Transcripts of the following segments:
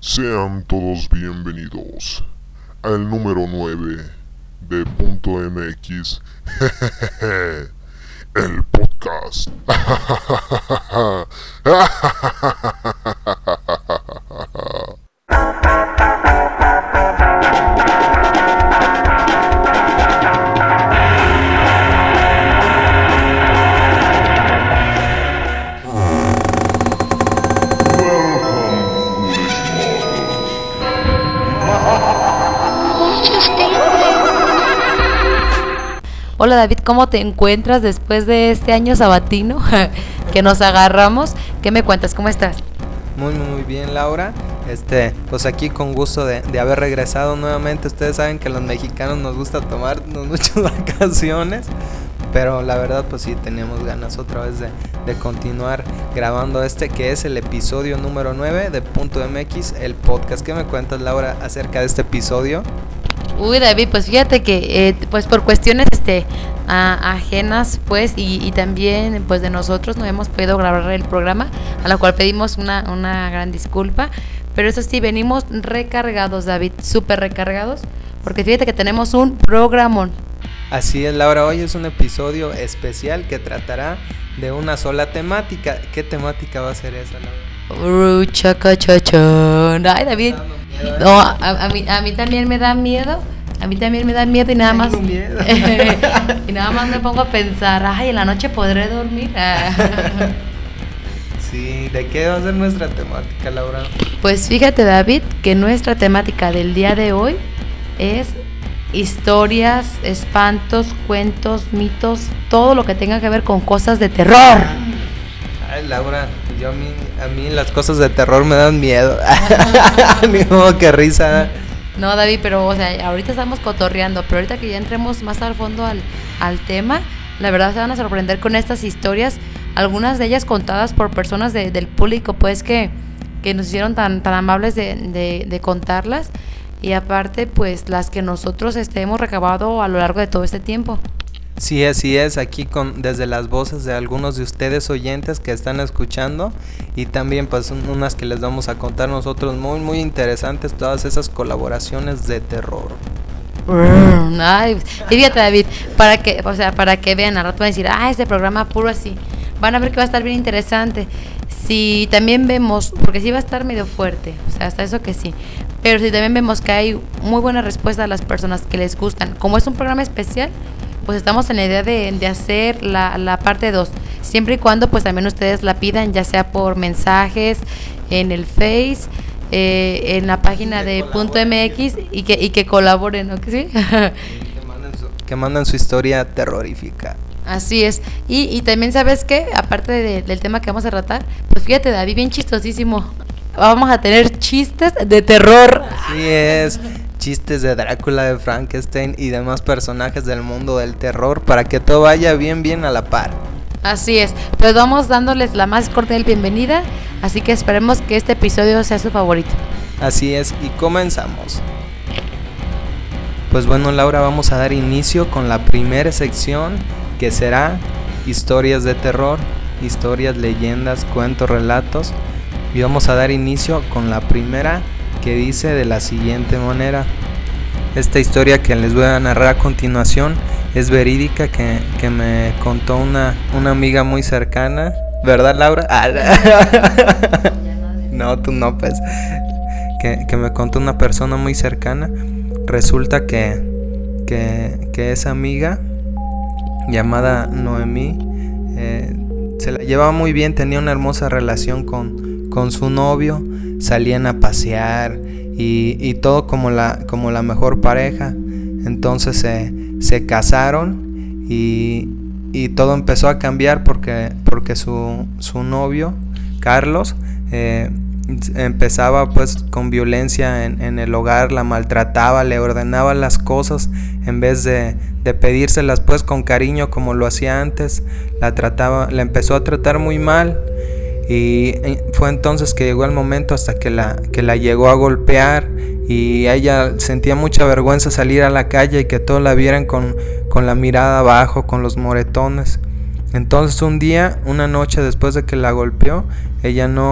Sean todos bienvenidos al número 9 de Punto MX, el podcast. Hola David, ¿cómo te encuentras después de este año sabatino que nos agarramos? ¿Qué me cuentas? ¿Cómo estás? Muy bien, Laura. Pues aquí con gusto de haber regresado nuevamente. Ustedes saben que a los mexicanos nos gusta tomarnos muchas vacaciones, pero la verdad pues sí teníamos ganas otra vez de continuar grabando que es el episodio número 9 de Punto MX, el podcast. ¿Qué me cuentas, Laura, acerca de este episodio? Uy, David, pues fíjate que pues por cuestiones ajenas pues y también pues de nosotros no hemos podido grabar el programa, a lo cual pedimos una gran disculpa, pero eso sí, venimos recargados, David, súper recargados, porque fíjate que tenemos un programón. Así es, Laura, hoy es un episodio especial que tratará de una sola temática. ¿Qué temática va a ser esa, Laura? Chacachachón. Ay, David, no, a mí también me da miedo. A mí también me da miedo y nada más y nada más me pongo a pensar, ay, en la noche podré dormir. Sí, ¿de qué va a ser nuestra temática, Laura? Pues fíjate, David, que nuestra temática del día de hoy es historias, espantos, cuentos, mitos, todo lo que tenga que ver con cosas de terror. Ay, Laura, a mí las cosas de terror me dan miedo. Ni modo, qué risa. No, David, pero o sea, ahorita estamos cotorreando, pero ahorita que ya entremos más al fondo al tema, la verdad se van a sorprender con estas historias, algunas de ellas contadas por personas del público, pues que nos hicieron tan amables de contarlas, y aparte pues las que nosotros hemos recabado a lo largo de todo este tiempo. Sí, así es, aquí desde las voces de algunos de ustedes oyentes que están escuchando, y también pues unas que les vamos a contar nosotros, muy interesantes, todas esas colaboraciones de terror. Ay, y fíjate, David, para que vean, al rato van a decir, este programa puro así, van a ver que va a estar bien interesante. Si también vemos, porque sí va a estar medio fuerte, o sea, hasta eso que sí, pero si también vemos que hay muy buena respuesta a las personas que les gustan, como es un programa especial, pues estamos en la idea de hacer la parte 2, siempre y cuando pues también ustedes la pidan, ya sea por mensajes, en el Face, en la página de Punto MX, y que colaboren, ¿no? ¿Sí? Que manden su historia terrorífica. Así es, y también, ¿sabes qué? Aparte del tema que vamos a tratar, pues fíjate, David, bien chistosísimo, vamos a tener chistes de terror. Así es, chistes de Drácula, de Frankenstein y demás personajes del mundo del terror, para que todo vaya bien a la par. Así es, pues vamos dándoles la más cordial bienvenida, así que esperemos que este episodio sea su favorito. Así es, y comenzamos. Pues bueno, Laura, vamos a dar inicio con la primera sección, que será historias de terror, historias, leyendas, cuentos, relatos, y vamos a dar inicio con la primera, que dice de la siguiente manera. Esta historia que les voy a narrar a continuación es verídica, que me contó una amiga muy cercana, ¿verdad, Laura? No, tú no, pues. Que me contó una persona muy cercana. Resulta que esa amiga, llamada Noemí, se la llevaba muy bien, tenía una hermosa relación con su novio, salían a pasear y todo como la mejor pareja. Entonces se casaron y todo empezó a cambiar porque su novio, Carlos, empezaba pues con violencia en el hogar, la maltrataba, le ordenaba las cosas en vez de pedírselas pues con cariño como lo hacía antes. La empezó a tratar muy mal, y fue entonces que llegó el momento hasta que la llegó a golpear, y ella sentía mucha vergüenza salir a la calle y que todos la vieran con la mirada abajo, con los moretones. Entonces una noche después de que la golpeó, ella no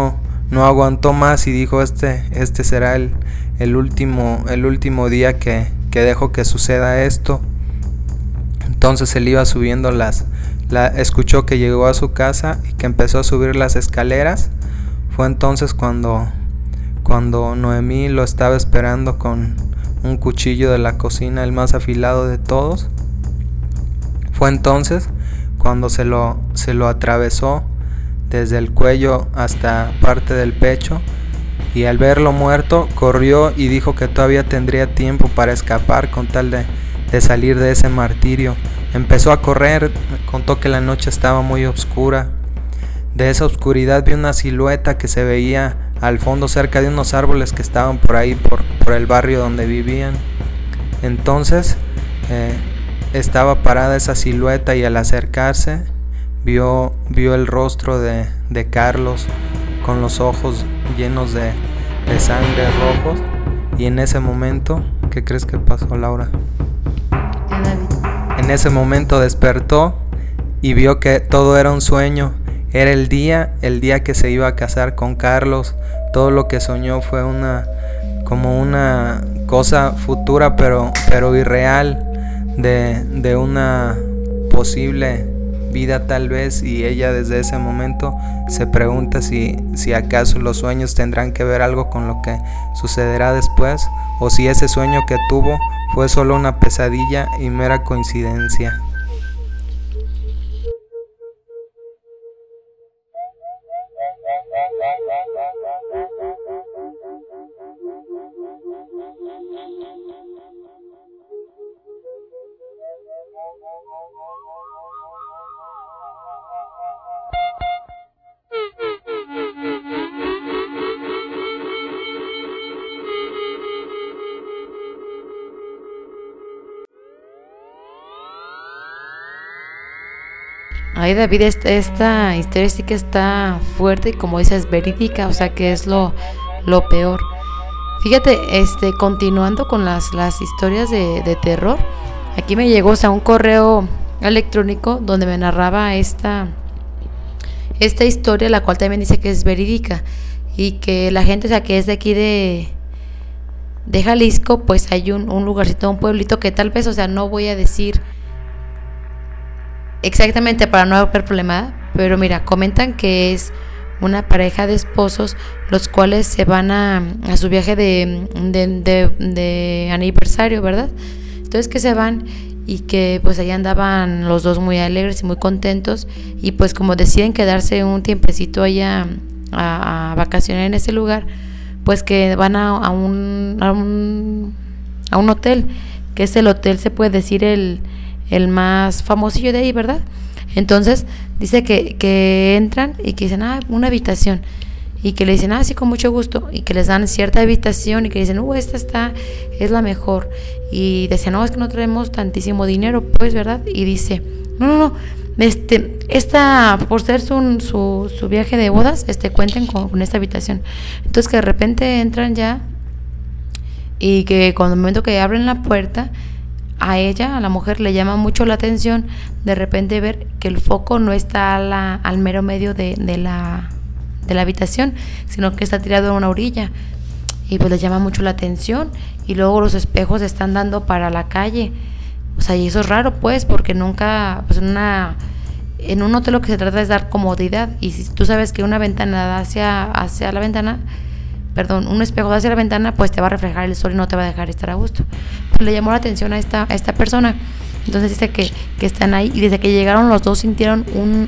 no aguantó más y dijo, este será el último día que dejo que suceda esto. Entonces él iba subiendo escuchó que llegó a su casa y que empezó a subir las escaleras. Fue entonces cuando Noemí lo estaba esperando con un cuchillo de la cocina, el más afilado de todos. Fue entonces cuando se lo atravesó desde el cuello hasta parte del pecho, y al verlo muerto corrió y dijo que todavía tendría tiempo para escapar con tal de salir de ese martirio. Empezó a correr, contó que la noche estaba muy oscura. De esa oscuridad vio una silueta que se veía al fondo cerca de unos árboles que estaban por ahí, por el barrio donde vivían. Entonces estaba parada esa silueta, y al acercarse vio el rostro de Carlos con los ojos llenos de sangre, rojos. Y en ese momento, ¿qué crees que pasó, Laura? En ese momento despertó y vio que todo era un sueño. Era el día que se iba a casar con Carlos. Todo lo que soñó fue como una cosa futura, pero irreal, de una posible vida tal vez. Y ella desde ese momento se pregunta si acaso los sueños tendrán que ver algo con lo que sucederá después, o si ese sueño que tuvo fue solo una pesadilla y mera coincidencia. Ay, David, esta historia sí que está fuerte y, como dices, verídica, o sea que es lo peor. Fíjate, continuando con las historias de terror, aquí me llegó, o sea, un correo electrónico donde me narraba esta historia, la cual también dice que es verídica, y que la gente, o sea, que es de aquí de Jalisco, pues hay un lugarcito, un pueblito que tal vez, o sea, no voy a decir exactamente para no haber problema, pero mira, comentan que es una pareja de esposos los cuales se van a su viaje de aniversario, ¿verdad? Entonces que se van y que pues allá andaban los dos muy alegres y muy contentos, y pues como deciden quedarse un tiempecito allá a vacacionar en ese lugar, pues que van a un hotel, que es el hotel, se puede decir, el más famosillo de ahí, ¿verdad? Entonces dice que entran y que dicen, una habitación, y que le dicen, sí, con mucho gusto, y que les dan cierta habitación y que dicen, esta es la mejor, y decían, no, es que no traemos tantísimo dinero, pues, ¿verdad? Y dice, no, esta, por ser su viaje de bodas, cuenten con esta habitación. Entonces que de repente entran ya, y que cuando el momento que abren la puerta, a la mujer le llama mucho la atención de repente ver que el foco no está al mero medio de la habitación, sino que está tirado a una orilla, y pues le llama mucho la atención. Y luego los espejos están dando para la calle, o sea, y eso es raro, pues, porque nunca, pues en un hotel lo que se trata es dar comodidad, y si tú sabes que una ventana hacia la ventana, un espejo hacia la ventana, pues te va a reflejar el sol y no te va a dejar estar a gusto. Pues le llamó la atención a esta persona. Entonces dice que están ahí, y desde que llegaron los dos sintieron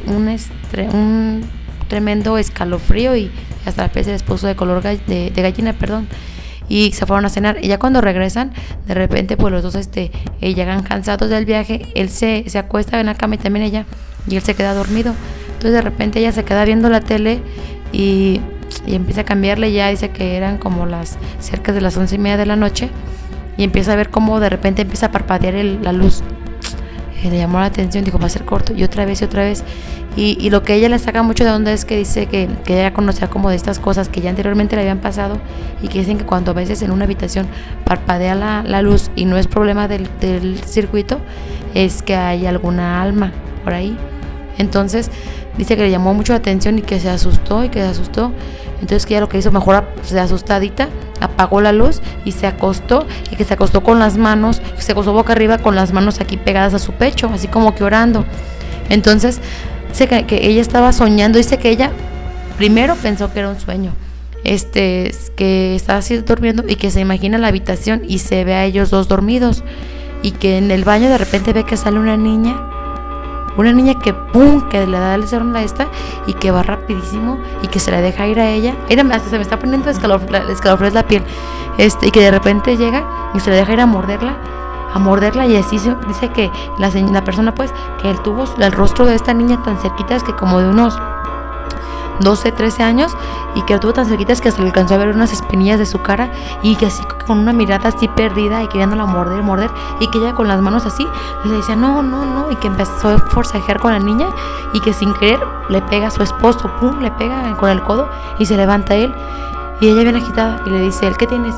un tremendo escalofrío, y hasta la piel se les puso de color de gallina, y se fueron a cenar. Y ya cuando regresan, de repente pues los dos llegan cansados del viaje. Él se acuesta en la cama, y también ella, y él se queda dormido. Entonces de repente ella se queda viendo la tele y empieza a cambiarle. Ya dice que eran como cerca de las 11:30 de la noche, y empieza a ver cómo de repente empieza a parpadear la luz. Le llamó la atención, dijo, va a ser corto, y otra vez, y lo que ella le saca mucho de onda es que dice que ella conocía como de estas cosas que ya anteriormente le habían pasado, y que dicen que cuando a veces en una habitación parpadea la luz y no es problema del circuito, es que hay alguna alma por ahí. Entonces dice que le llamó mucho la atención y que se asustó. Entonces que ella lo que hizo, mejor se asustadita, apagó la luz y se acostó, y que se acostó con las manos, se acostó boca arriba con las manos aquí pegadas a su pecho, así como que orando. Entonces dice que ella estaba soñando, dice que ella primero pensó que era un sueño, que estaba así durmiendo y que se imagina la habitación y se ve a ellos dos dormidos, y que en el baño de repente ve que sale una niña que pum, que le da el cerón a esta y que va rapidísimo y que se la deja ir a ella. Hasta se me está poniendo escalofríos la piel. Y que de repente llega y se la deja ir a morderla, y así dice que la persona, pues, que él tuvo el rostro de esta niña tan cerquitas, que como de unos 12, 13 años, y que lo tuvo tan cerquitas que hasta le alcanzó a ver unas espinillas de su cara, y que así con una mirada así perdida y queriéndola morder, y que ella con las manos así le decía no, y que empezó a forcejear con la niña, y que sin querer le pega a su esposo, pum, le pega con el codo y se levanta él, y ella bien agitada y le dice él, ¿qué tienes?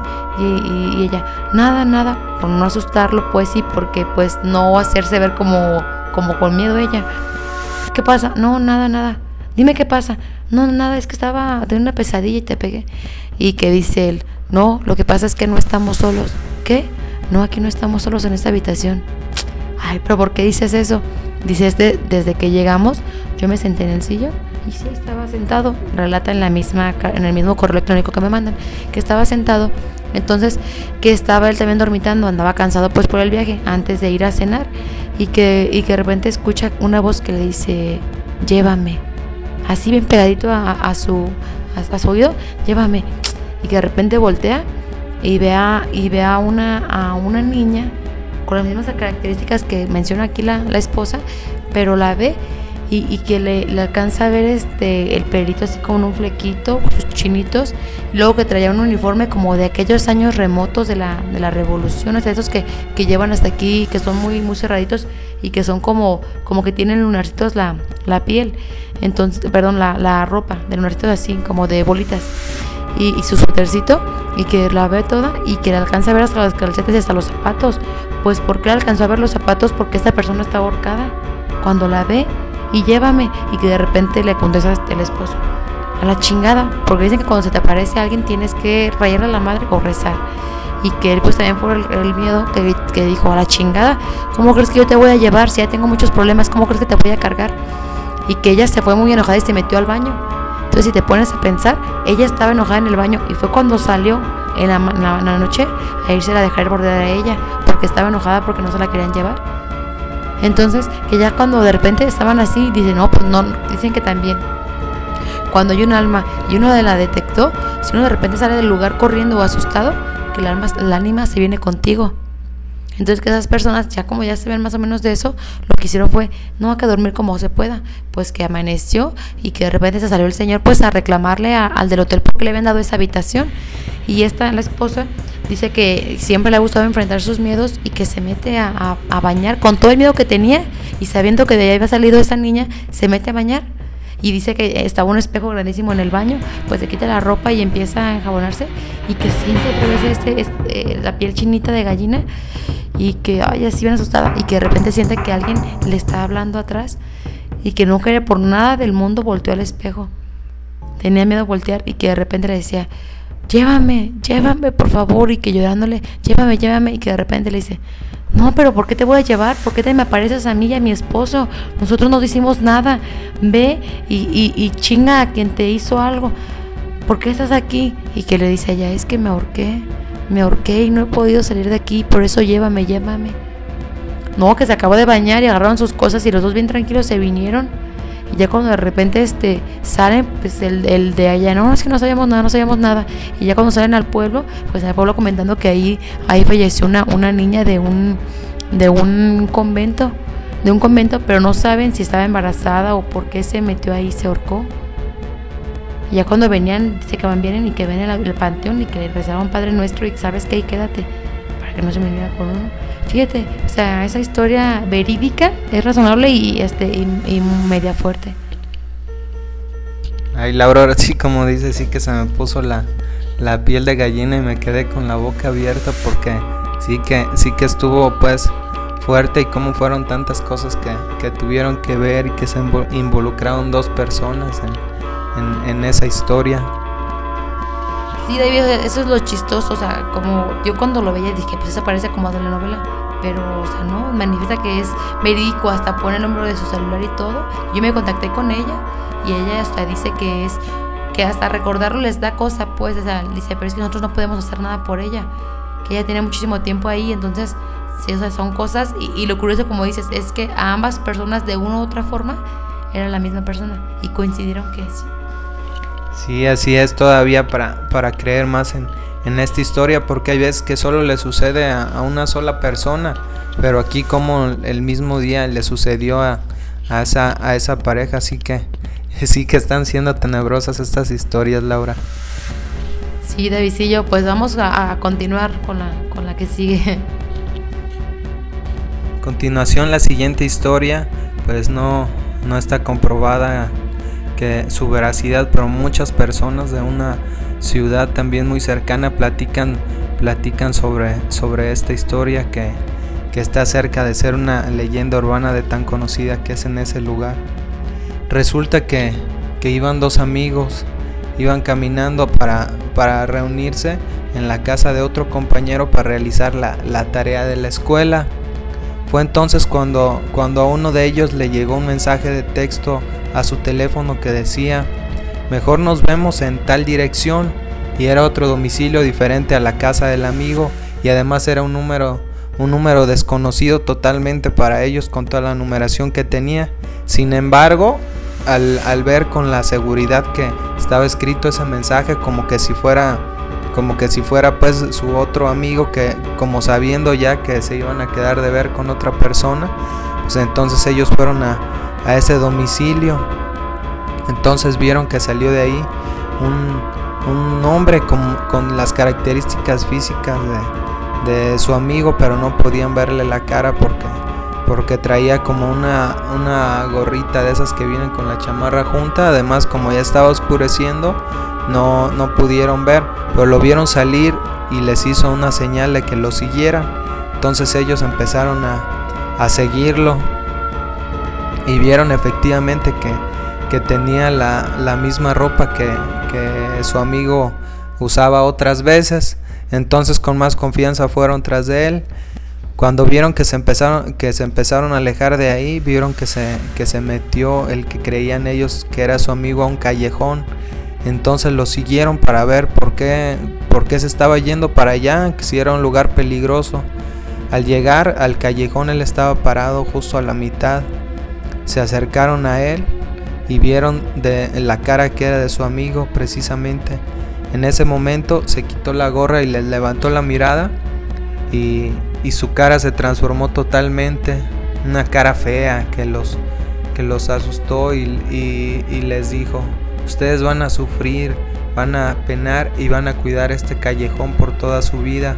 Y ella, nada, por no asustarlo, pues sí, porque pues no hacerse ver como con miedo ella. ¿Qué pasa? No, nada. Dime qué pasa. No, nada, es que estaba de una pesadilla y te pegué. Y que dice él, no, lo que pasa es que no estamos solos. ¿Qué? No, aquí no estamos solos en esta habitación. Ay, pero ¿por qué dices eso? Dice, desde que llegamos, yo me senté en el sillón y sí, estaba sentado. Relata en el mismo correo electrónico que me mandan, que estaba sentado. Entonces, que estaba él también dormitando, andaba cansado pues por el viaje, antes de ir a cenar. Y que de repente escucha una voz que le dice, llévame. Así bien pegadito a su oído, llévame. Y que de repente voltea y ve a una niña con las mismas características que menciona aquí la esposa, pero la ve y que le alcanza a ver el pelito así con un flequito, sus chinitos, y luego que traía un uniforme como de aquellos años remotos de la revolución, o sea, esos que llevan hasta aquí, que son muy, muy cerraditos y que son como que tienen lunarcitos la piel, entonces, perdón, la ropa de lunarcitos así, como de bolitas, y su suétercito, y que la ve toda y que le alcanza a ver hasta las calcetas y hasta los zapatos. Pues ¿por qué le alcanzó a ver los zapatos? Porque esta persona está ahorcada. Cuando la ve y llévame, y que de repente le contesta el esposo, a la chingada, porque dicen que cuando se te aparece alguien tienes que rayarle a la madre o rezar, y que él pues también por el miedo que dijo, a la chingada, ¿cómo crees que yo te voy a llevar si ya tengo muchos problemas? ¿Cómo crees que te voy a cargar? Y que ella se fue muy enojada y se metió al baño. Entonces si te pones a pensar, ella estaba enojada en el baño y fue cuando salió en la noche a irse a dejar bordear a ella, porque estaba enojada porque no se la querían llevar. Entonces, que ya cuando de repente estaban así, dicen, no, pues no, dicen que también cuando hay un alma y uno la detectó, si uno de repente sale del lugar corriendo o asustado, que el ánima se viene contigo. Entonces que esas personas, ya como ya se ven más o menos de eso, lo que hicieron fue, no, hay que dormir como se pueda. Pues que amaneció y que de repente se salió el señor pues a reclamarle al del hotel porque le habían dado esa habitación. Y la esposa dice que siempre le ha gustado enfrentar sus miedos y que se mete a bañar con todo el miedo que tenía, y sabiendo que de ahí había salido esa niña, se mete a bañar. Y dice que estaba un espejo grandísimo en el baño, pues se quita la ropa y empieza a enjabonarse, y que siente otra vez la piel chinita de gallina, y que así bien asustada, y que de repente siente que alguien le está hablando atrás, y que no quiere por nada del mundo volteó al espejo. Tenía miedo a voltear, y que de repente le decía, llévame por favor, y que llorándole, llévame, y que de repente le dice, no, pero ¿por qué te voy a llevar? ¿Por qué te me apareces a mí y a mi esposo? Nosotros no hicimos nada. Ve y chinga a quien te hizo algo. ¿Por qué estás aquí? Y que le dice a ella, es que me ahorqué y no he podido salir de aquí, por eso llévame. No, que se acabó de bañar y agarraron sus cosas y los dos bien tranquilos se vinieron. Y ya cuando de repente salen, pues el de allá, no, es que no sabíamos nada. Y ya cuando salen al pueblo, pues al pueblo comentando que ahí falleció una niña de un convento, pero no saben si estaba embarazada o por qué se metió ahí, se ahorcó. Y ya cuando venían, dice que vienen y que ven el panteón y que le rezaban Padre Nuestro, y sabes que ahí quédate, para que no se me viniera con uno. Fíjate, o sea, esa historia verídica es razonable y media fuerte. Ay, Laura, ahora sí, como dice, sí que se me puso la piel de gallina y me quedé con la boca abierta, porque sí que estuvo pues fuerte y cómo fueron tantas cosas que tuvieron que ver y que se involucraron dos personas en esa historia. Sí, David, eso es lo chistoso, o sea, como yo cuando lo veía dije, pues eso parece como de la novela, pero, o sea, no, manifiesta que es verídico, hasta pone el número de su celular y todo. Yo me contacté con ella y ella hasta dice que hasta recordarlo les da cosa, pues, o sea, dice, pero es que nosotros no podemos hacer nada por ella, que ella tiene muchísimo tiempo ahí, entonces, sí, o sea, son cosas, y lo curioso, como dices, es que a ambas personas de una u otra forma era la misma persona y coincidieron que sí. Sí, así es todavía para creer más en esta historia, porque hay veces que solo le sucede a una sola persona, pero aquí como el mismo día le sucedió a esa pareja, así que sí que están siendo tenebrosas estas historias, Laura. Sí, Davidcillo, pues vamos a continuar con la que sigue. A continuación, la siguiente historia, pues no está comprobada que su veracidad, pero muchas personas de una ciudad también muy cercana platican sobre esta historia que está cerca de ser una leyenda urbana de tan conocida que es en ese lugar. Resulta que iban dos amigos, iban caminando para reunirse en la casa de otro compañero para realizar la tarea de la escuela. Fue entonces cuando a uno de ellos le llegó un mensaje de texto a su teléfono que decía: mejor nos vemos en tal dirección, y era otro domicilio diferente a la casa del amigo, y además era un número desconocido totalmente para ellos con toda la numeración que tenía. Sin embargo, al ver con la seguridad que estaba escrito ese mensaje, como que si fuera pues su otro amigo, que como sabiendo ya que se iban a quedar de ver con otra persona, pues entonces ellos fueron a ese domicilio. Entonces vieron que salió de ahí un hombre con las características físicas de su amigo, pero no podían verle la cara porque traía como una gorrita de esas que vienen con la chamarra junta. Además, como ya estaba oscureciendo, no pudieron ver, pero lo vieron salir y les hizo una señal de que lo siguieran. Entonces ellos empezaron a seguirlo y vieron efectivamente que tenía la misma ropa que su amigo usaba otras veces. Entonces con más confianza fueron tras de él. Cuando vieron que se empezaron a alejar de ahí, vieron que se metió el que creían ellos que era su amigo a un callejón. Entonces lo siguieron para ver por qué se estaba yendo para allá, que si era un lugar peligroso. Al llegar al callejón, él estaba parado justo a la mitad. Se acercaron a él y vieron de la cara que era de su amigo precisamente. En ese momento se quitó la gorra y le levantó la mirada y su cara se transformó totalmente, una cara fea que los asustó y les dijo: ustedes van a sufrir, van a penar y van a cuidar este callejón por toda su vida.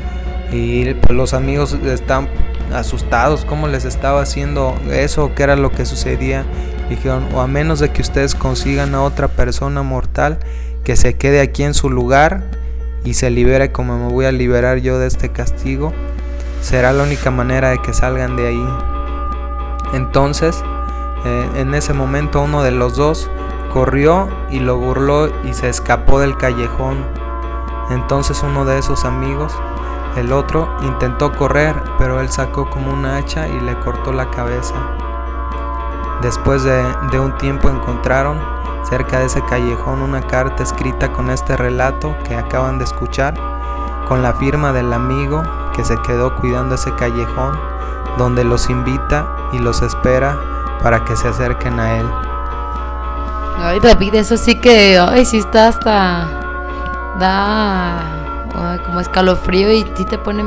Y pues los amigos están asustados, cómo les estaba haciendo eso, qué era lo que sucedía. Dijeron: o a menos de que ustedes consigan a otra persona mortal que se quede aquí en su lugar y se libere como me voy a liberar yo de este castigo, será la única manera de que salgan de ahí. Entonces en ese momento uno de los dos corrió y lo burló y se escapó del callejón. Entonces uno de esos amigos, el otro, intentó correr, pero él sacó como una hacha y le cortó la cabeza. Después de un tiempo encontraron cerca de ese callejón una carta escrita con este relato que acaban de escuchar, con la firma del amigo que se quedó cuidando ese callejón, donde los invita y los espera para que se acerquen a él. Ay, David, eso sí que, ay, sí está hasta, como escalofrío y sí te pone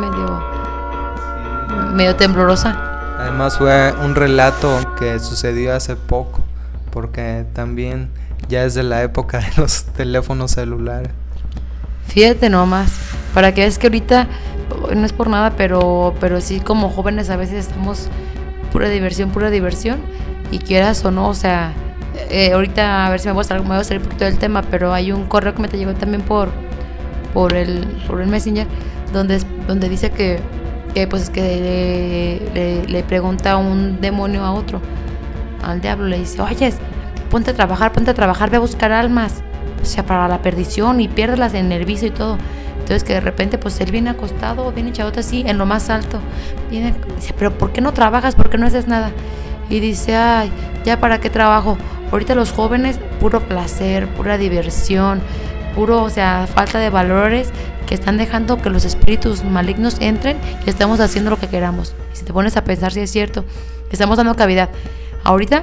medio temblorosa. Además fue un relato que sucedió hace poco, porque también ya es de la época de los teléfonos celulares. Fíjate nomás, para que veas que ahorita, no es por nada, pero sí, como jóvenes a veces estamos pura diversión, y quieras o no, o sea, ahorita a ver si me voy a salir un poquito del tema, pero hay un correo que me llegó también por el Messenger, donde dice que que pues le pregunta un demonio a otro, al diablo, le dice, oye, ponte a trabajar, ve a buscar almas, o sea, para la perdición, y piérdelas en el vicio y todo. Entonces que de repente pues él viene acostado, viene echado así, en lo más alto, dice, pero ¿por qué no trabajas? ¿Por qué no haces nada? Y dice, ay, ya para qué trabajo, ahorita los jóvenes, puro placer, pura diversión, puro, o sea, falta de valores, que están dejando que los espíritus malignos entren y estamos haciendo lo que queramos. Y si te pones a pensar, si es cierto, estamos dando cavidad. Ahorita,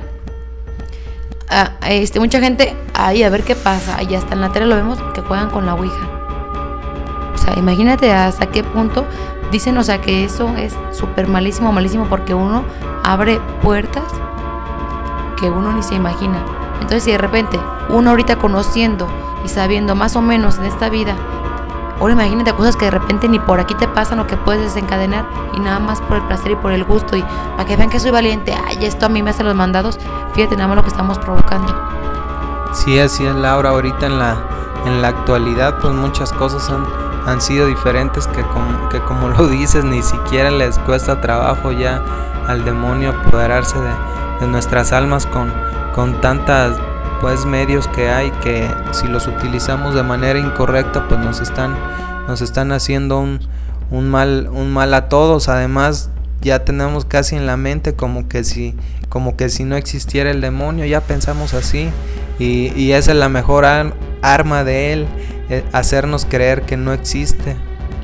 mucha gente, ahí a ver qué pasa, y hasta en la tele lo vemos, que juegan con la ouija. O sea, imagínate hasta qué punto dicen, o sea, que eso es súper malísimo, porque uno abre puertas que uno ni se imagina. Entonces, si de repente uno ahorita conociendo y sabiendo más o menos en esta vida, ahora imagínate cosas que de repente ni por aquí te pasan o que puedes desencadenar, y nada más por el placer y por el gusto, y para que vean que soy valiente, ay, esto a mí me hace los mandados, fíjate nada más lo que estamos provocando. Sí, así es, Laura. Ahorita en la actualidad pues muchas cosas han sido diferentes, que como lo dices, ni siquiera les cuesta trabajo ya al demonio apoderarse de nuestras almas con tantas pues medios que hay, que si los utilizamos de manera incorrecta pues nos están haciendo un mal a todos. Además, ya tenemos casi en la mente como que si no existiera el demonio, ya pensamos así, y esa es la mejor arma de él, hacernos creer que no existe.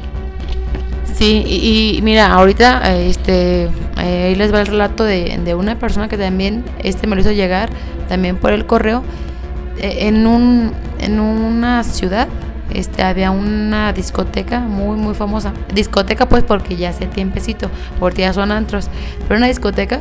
Sí, y mira, ahorita ahí les va el relato de una persona que también me lo hizo llegar también por el correo. En una ciudad había una discoteca muy muy famosa, discoteca pues porque ya hace tiempecito, porque ya son antros, pero una discoteca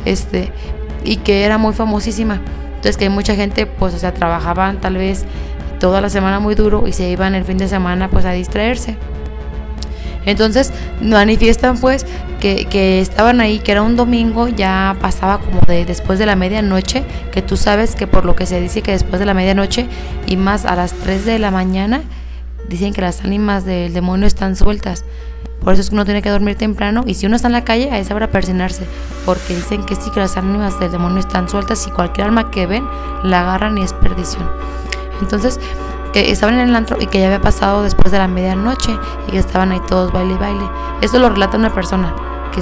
y que era muy famosísima. Entonces que mucha gente pues, o sea, trabajaban tal vez toda la semana muy duro y se iban el fin de semana pues a distraerse. Entonces manifiestan pues que estaban ahí, que era un domingo, ya pasaba como después de la medianoche, que tú sabes que por lo que se dice que después de la medianoche y más a las 3 de la mañana dicen que las ánimas del demonio están sueltas. Por eso es que uno tiene que dormir temprano, y si uno está en la calle a esa hora persinarse, porque dicen que sí, que las ánimas del demonio están sueltas y cualquier alma que ven la agarran y es perdición. Entonces que estaban en el antro y que ya había pasado después de la medianoche y que estaban ahí todos baile y baile. Esto lo relata una persona que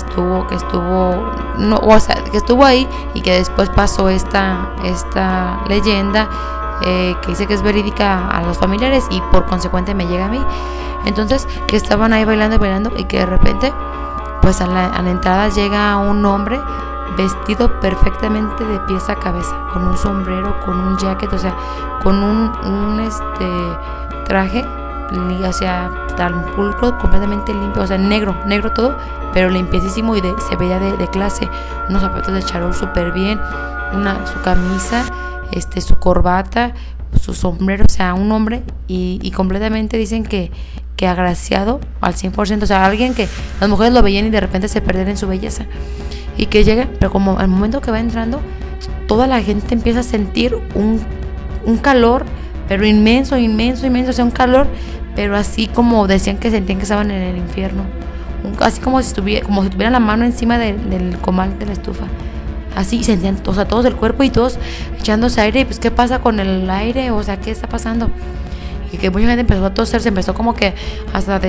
estuvo ahí, y que después pasó esta leyenda que dice que es verídica a los familiares y por consecuente me llega a mí. Entonces que estaban ahí bailando y que de repente pues a la entrada llega un hombre vestido perfectamente de pies a cabeza, con un sombrero, con un jacket, o sea, con un traje, o sea, tan pulcro, completamente limpio, o sea, negro todo, pero limpiecísimo, y se veía de clase, unos zapatos de charol súper bien, su camisa, su corbata, su sombrero, o sea, un hombre, y completamente dicen que agraciado al 100%, o sea, alguien que las mujeres lo veían y de repente se perdían en su belleza. Y que llega, pero como al momento que va entrando, toda la gente empieza a sentir un calor, pero inmenso, o sea, un calor, pero así como decían que sentían que estaban en el infierno, así como si tuvieran la mano encima del comal de la estufa, así sentían, o sea, todos el cuerpo y todos echándose aire, y pues ¿qué pasa con el aire? O sea, ¿qué está pasando? Y que mucha gente empezó a toser, se empezó como que hasta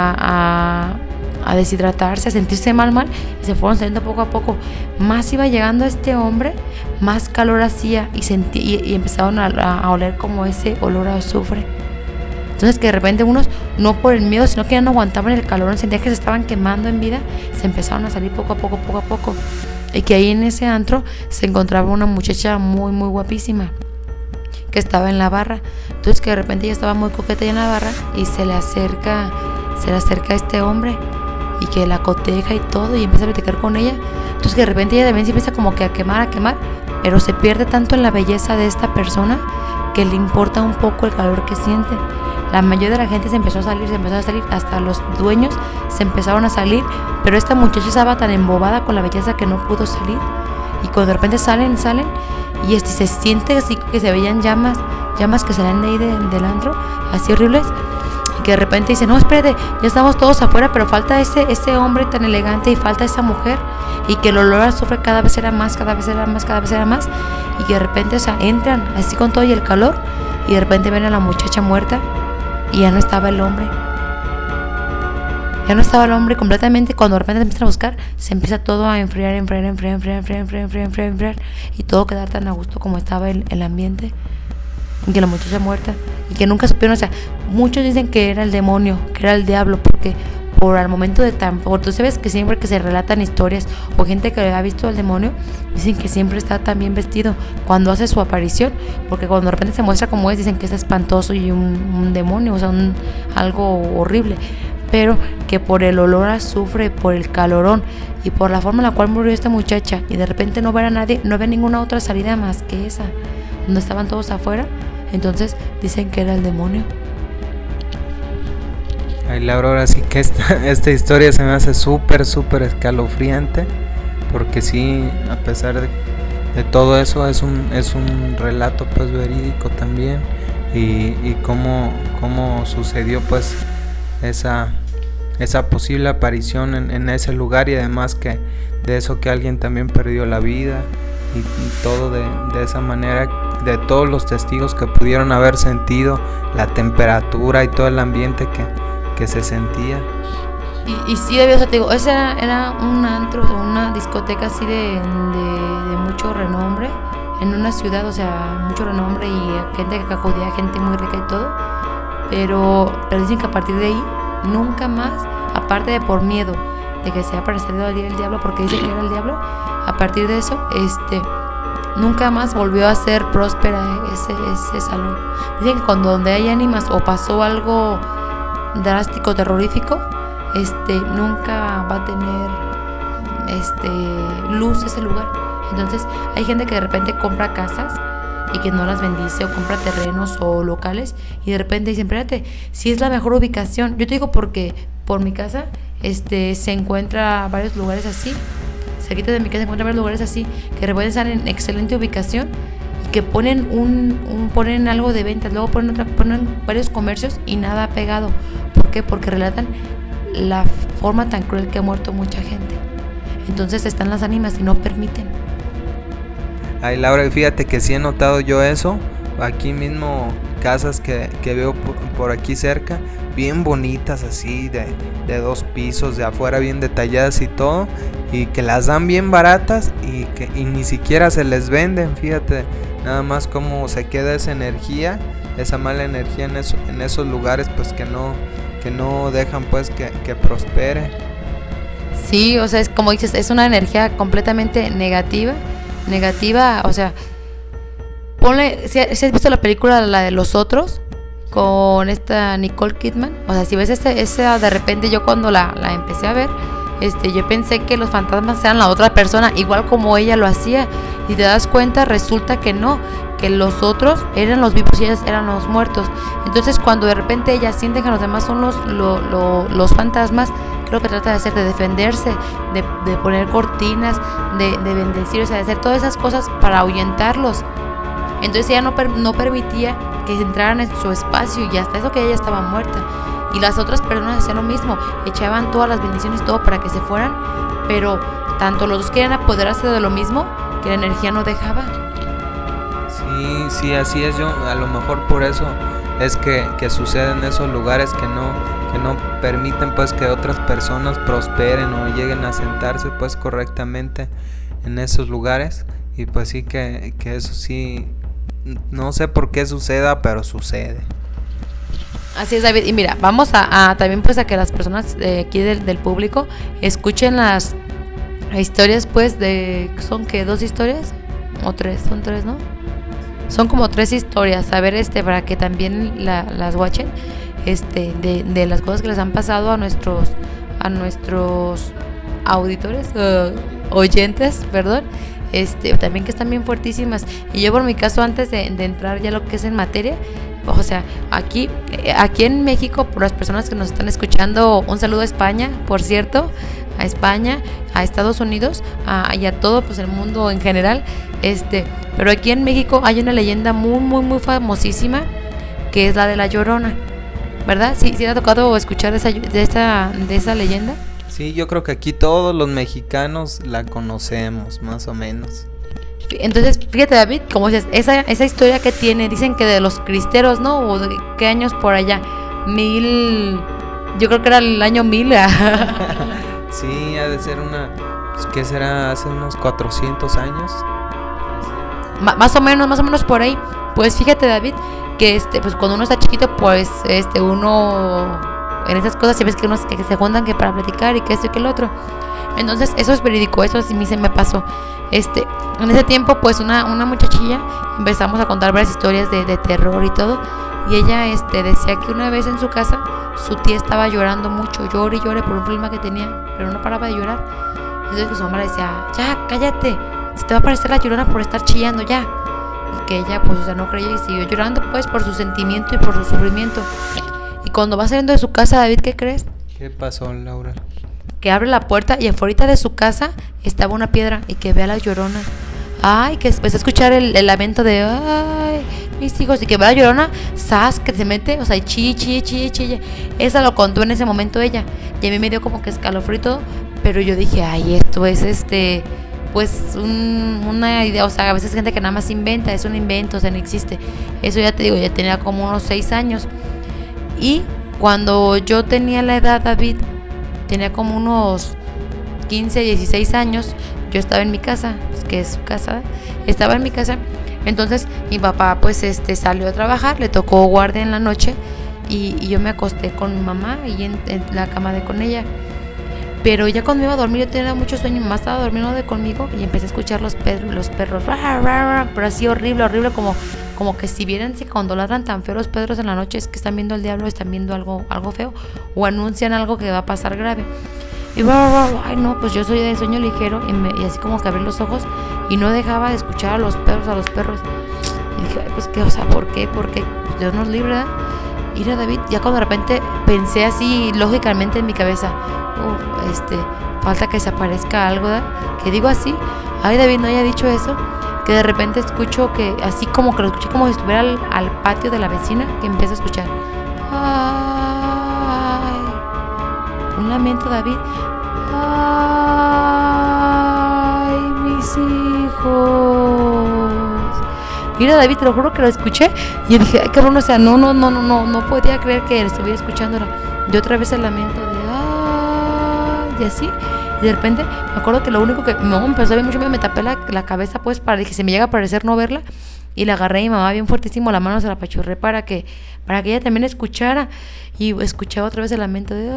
a deshidratarse, a sentirse mal, y se fueron saliendo poco a poco. Más iba llegando este hombre, más calor hacía, y empezaron a oler como ese olor a azufre. Entonces que de repente unos, no por el miedo, sino que ya no aguantaban el calor, sentían que se estaban quemando en vida, se empezaron a salir poco a poco. Y que ahí en ese antro se encontraba una muchacha muy muy guapísima que estaba en la barra. Entonces que de repente ella estaba muy coqueta en la barra, y se le acerca a este hombre, y que la coteja y todo, y empieza a platicar con ella. Entonces que de repente ella también se empieza como que a quemar, pero se pierde tanto en la belleza de esta persona que le importa un poco el calor que siente. La mayoría de la gente se empezó a salir, hasta los dueños se empezaron a salir, pero esta muchacha estaba tan embobada con la belleza que no pudo salir. Y cuando de repente salen, y se siente así que se veían llamas que salían de ahí del antro, así horribles, y que de repente dice, no, espérate, ya estamos todos afuera, pero falta ese hombre tan elegante y falta esa mujer, y que el olor a azufre cada vez era más, cada vez era más, cada vez era más, y que de repente, o sea, entran así con todo y el calor, y de repente ven a la muchacha muerta, y ya no estaba el hombre. Ya no estaba el hombre completamente. Cuando de repente empiezan a buscar, se empieza todo a enfriar, y todo quedar tan a gusto como estaba el ambiente, y que la muchacha muerta, y que nunca supieron, o sea, muchos dicen que era el demonio, que era el diablo, porque por al momento de por tú sabes que siempre que se relatan historias o gente que ha visto al demonio, dicen que siempre está tan bien vestido cuando hace su aparición, porque cuando de repente se muestra como es, dicen que es espantoso y un demonio, o sea, algo horrible, pero que por el olor a azufre, por el calorón y por la forma en la cual murió esta muchacha, y de repente no ver a nadie, no ve ninguna otra salida más que esa, donde estaban todos afuera, entonces dicen que era el demonio. Ay, Laura, ahora sí que esta historia se me hace súper escalofriante, porque sí, a pesar de todo eso, es un relato pues verídico también, y cómo sucedió pues esa posible aparición en ese lugar, y además que de eso que alguien también perdió la vida, y todo de esa manera, de todos los testigos que pudieron haber sentido la temperatura y todo el ambiente que se sentía. Y sí, o sea, te digo, ese era un antro, o sea, una discoteca así de mucho renombre en una ciudad, o sea, mucho renombre, y gente que acudía, gente muy rica y todo, pero dicen que a partir de ahí nunca más, aparte de por miedo de que se haya aparecido el diablo, porque dicen que era el diablo, a partir de eso, nunca más volvió a ser próspera ese salón. Dicen que cuando donde hay ánimas o pasó algo drástico, terrorífico, nunca va a tener luz ese lugar. Entonces hay gente que de repente compra casas y que no las bendice, o compra terrenos o locales, y de repente dicen, espérate, si es la mejor ubicación. Yo te digo porque por mi casa se encuentra varios lugares así, cerquita de mi casa se encuentran varios lugares así, que de repente están en excelente ubicación, y que ponen ponen algo de ventas, luego ponen varios comercios y nada ha pegado. ¿Por qué? Porque relatan la forma tan cruel que ha muerto mucha gente. Entonces están las ánimas y no permiten. Ay, Laura, fíjate que sí he notado yo eso. Aquí mismo, casas que veo por aquí cerca, bien bonitas así, de 2 pisos, de afuera bien detalladas y todo, y que las dan bien baratas y ni siquiera se les venden. Fíjate nada más cómo se queda esa energía, esa mala energía en esos lugares, pues que no dejan pues que prospere. Sí, o sea, es como dices, es una energía completamente negativa, o sea, ponle, si has visto la película, la de Los Otros, con esta Nicole Kidman, o sea, si ves esa de repente, yo cuando la empecé a ver, yo pensé que los fantasmas eran la otra persona, igual como ella lo hacía, y te das cuenta, resulta que no, que los otros eran los vivos y ellas eran los muertos. Entonces cuando de repente ella siente que los demás son los fantasmas, creo que trata de hacer, de defenderse, de poner cortinas, de bendecir, o sea, de hacer todas esas cosas para ahuyentarlos. Entonces ella no permitía que entraran en su espacio, y hasta eso que ella estaba muerta. Y las otras personas hacían lo mismo, echaban todas las bendiciones y todo para que se fueran, pero tanto los dos querían apoderarse de lo mismo, que la energía no dejaba. Sí, así es. Yo a lo mejor por eso es que sucede en esos lugares, que no permiten pues que otras personas prosperen o lleguen a sentarse pues correctamente en esos lugares. Y pues sí que eso sí, no sé por qué suceda, pero sucede. Así es, David. Y mira, vamos a también pues a que las personas aquí del público escuchen las historias pues ¿son qué? ¿2 historias? ¿O 3? Son 3, ¿no? Son como 3 historias, a ver, para que también las watchen, de las cosas que les han pasado a nuestros auditores, oyentes, perdón, también que están bien fuertísimas. Y yo por mi caso, antes de entrar ya lo que es en materia, o sea, aquí en México, por las personas que nos están escuchando, un saludo a España, por cierto, a España, a Estados Unidos, y a todo pues el mundo en general, pero aquí en México hay una leyenda muy muy muy famosísima, que es la de La Llorona. ¿verdad? Sí, sí te ha tocado escuchar de esa leyenda. Sí, yo creo que aquí todos los mexicanos la conocemos, más o menos. Entonces, fíjate, David, como dices, esa historia que tiene, dicen que de los cristeros, ¿no? O de qué años por allá, yo creo que era el año 1000. Sí, ha de ser pues, ¿qué será? Hace unos 400 años. Más o menos por ahí. Pues fíjate, David, que pues cuando uno está chiquito, pues uno en esas cosas siempre es que unos que se juntan que para platicar y que esto y que el otro. Entonces, eso es verídico, eso sí se me pasó. En ese tiempo, pues una muchachilla empezamos a contar varias historias de terror y todo. Y ella decía que una vez en su casa su tía estaba llorando mucho, llore y llore por un problema que tenía, pero no paraba de llorar. Entonces que su mamá le decía, ya, cállate, se te va a aparecer la Llorona por estar chillando ya. Y que ella pues no creía y siguió llorando pues por su sentimiento y por su sufrimiento. Y cuando va saliendo de su casa, David, ¿qué crees? ¿Qué pasó, Laura? Que abre la puerta y afuera de su casa estaba una piedra y que ve a la Llorona. Ay, que empezó a escuchar el lamento de ay, mis hijos, y que ve a la Llorona, sas, que se mete, o sea, chille. Esa lo contó en ese momento ella. Y a mí me dio como que escalofrío y todo, pero yo dije, ay, esto es pues una idea, o sea, a veces hay gente que nada más inventa, es un invento, o sea, no existe. Eso ya te digo, ya tenía como unos 6 años. Y cuando yo tenía la edad, David, tenía como unos 15, 16 años, yo estaba en mi casa, pues, que es su casa, estaba en mi casa. Entonces mi papá pues salió a trabajar, le tocó guardia en la noche y yo me acosté con mi mamá y en la cama con ella. Pero ya cuando me iba a dormir yo tenía mucho sueño, mi mamá estaba durmiendo conmigo y empecé a escuchar los perros, pero así horrible, como que si vieran cuando ladran tan feo los perros en la noche es que están viendo al diablo, están viendo algo feo o anuncian algo que va a pasar grave. Y ay no, pues yo soy de sueño ligero y así como que abrí los ojos y no dejaba de escuchar a los perros. Y dije, ay, pues qué, o sea, ¿por qué? Porque Dios nos libre, ¿verdad? Y a David, ya cuando de repente pensé así lógicamente en mi cabeza, falta que se aparezca algo, ¿verdad? Que digo así, ay David, no haya dicho eso, que de repente escucho que así como que lo escuché como si estuviera al patio de la vecina, que empiezo a escuchar, ay, un lamento, David, ay, mis hijos. Mira, David, te lo juro que lo escuché y yo dije, ay, cabrón, o sea, no podía creer que estuviera escuchando. Yo otra vez el lamento de ay, y así. Y de repente me acuerdo que lo único que me empezó a ver mucho miedo, me tapé la cabeza pues para que se me llega a parecer no verla. Y la agarré a mi mamá bien fuertísimo, la mano se la apachurré para que ella también escuchara. Y escuchaba otra vez el lamento de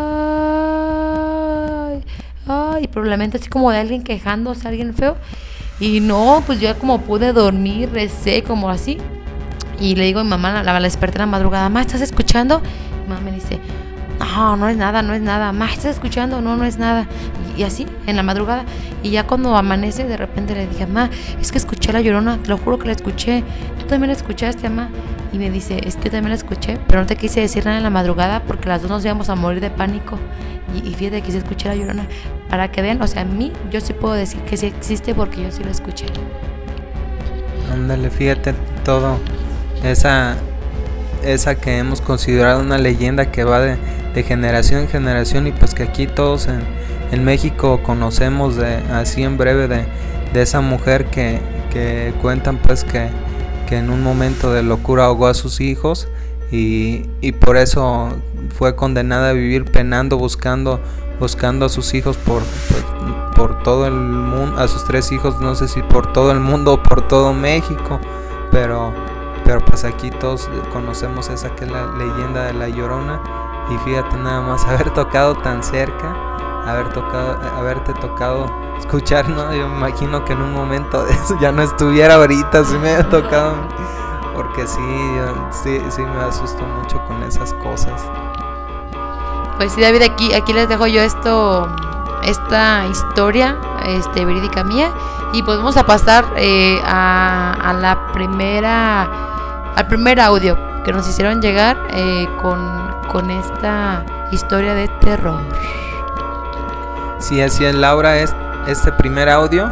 ay, pero el lamento así como de alguien quejándose, alguien feo. Y no, pues yo como pude dormir, recé como así. Y le digo a mi mamá, la desperté en la madrugada, mamá, ¿estás escuchando? Mi mamá me dice, no es nada, mamá, ¿estás escuchando? No es nada. Y así, en la madrugada. Y ya cuando amanece, de repente le dije, mamá, es que escuché a la Llorona, te lo juro que la escuché. ¿Tú también la escuchaste, mamá? Y me dice, es que yo también la escuché, pero no te quise decir nada en la madrugada porque las dos nos íbamos a morir de pánico. Y fíjate que sí escuché a la Llorona. Para que vean, o sea, a mí, yo sí puedo decir que sí existe porque yo sí lo escuché. Ándale, fíjate todo. Esa que hemos considerado una leyenda que va de generación en generación y pues que aquí todos en México conocemos así en breve de esa mujer que cuentan pues que en un momento de locura ahogó a sus hijos y por eso fue condenada a vivir penando buscando a sus hijos por todo el mundo, a sus 3 hijos, no sé si por todo el mundo o por todo México, pero pues aquí todos conocemos esa que es la leyenda de la Llorona. Y fíjate nada más haber tocado tan cerca, haberte tocado escuchar, ¿no? Yo me imagino que en un momento de eso ya no estuviera ahorita, si me hubiera tocado, porque sí me asusto mucho con esas cosas. Pues sí, David, aquí les dejo yo esta historia verídica mía y pues vamos a pasar al primer audio que nos hicieron llegar con esta historia de terror. Sí, así es, Laura, este primer audio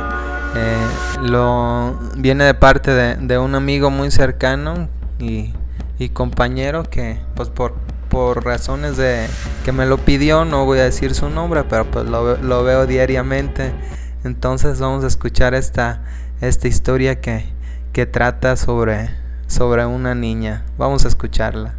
viene de parte de un amigo muy cercano y compañero que pues por por razones de que me lo pidió, no voy a decir su nombre, pero pues lo veo diariamente. Entonces vamos a escuchar esta historia que trata sobre una niña. Vamos a escucharla.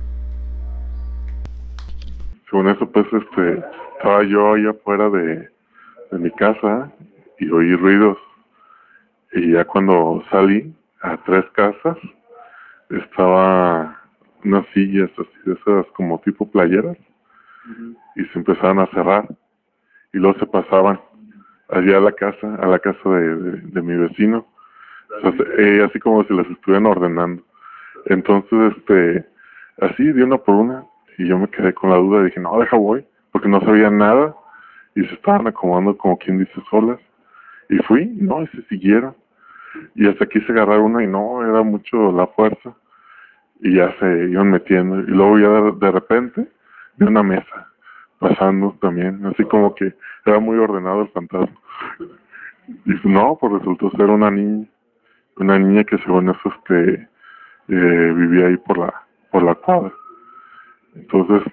Según eso, pues, estaba yo ahí afuera de mi casa y oí ruidos. Y ya cuando salí a 3 casas, estaba unas sillas así de esas como tipo playeras, y se empezaban a cerrar y luego se pasaban allá a la casa de mi vecino, o sea, así como si las estuvieran ordenando. Entonces, así de una por una, y yo me quedé con la duda y dije, no, deja voy, porque no sabía nada y se estaban acomodando como quien dice solas. Y fui, no, y se siguieron. Y hasta quise agarrar una y no, era mucho la fuerza. Y ya se iban metiendo. Y luego ya de repente vi una mesa pasando también, así como que era muy ordenado el fantasma. Y no, pues resultó ser una niña que según eso vivía ahí por la cuadra. Entonces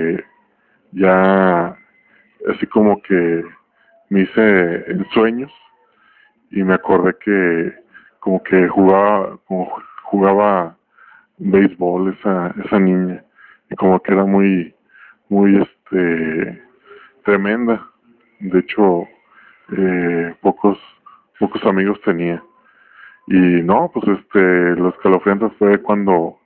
ya así como que me hice en sueños y me acordé que como que jugaba béisbol esa niña, y como que era muy tremenda. De hecho, pocos amigos tenía. Y no, pues lo escalofriante fue cuando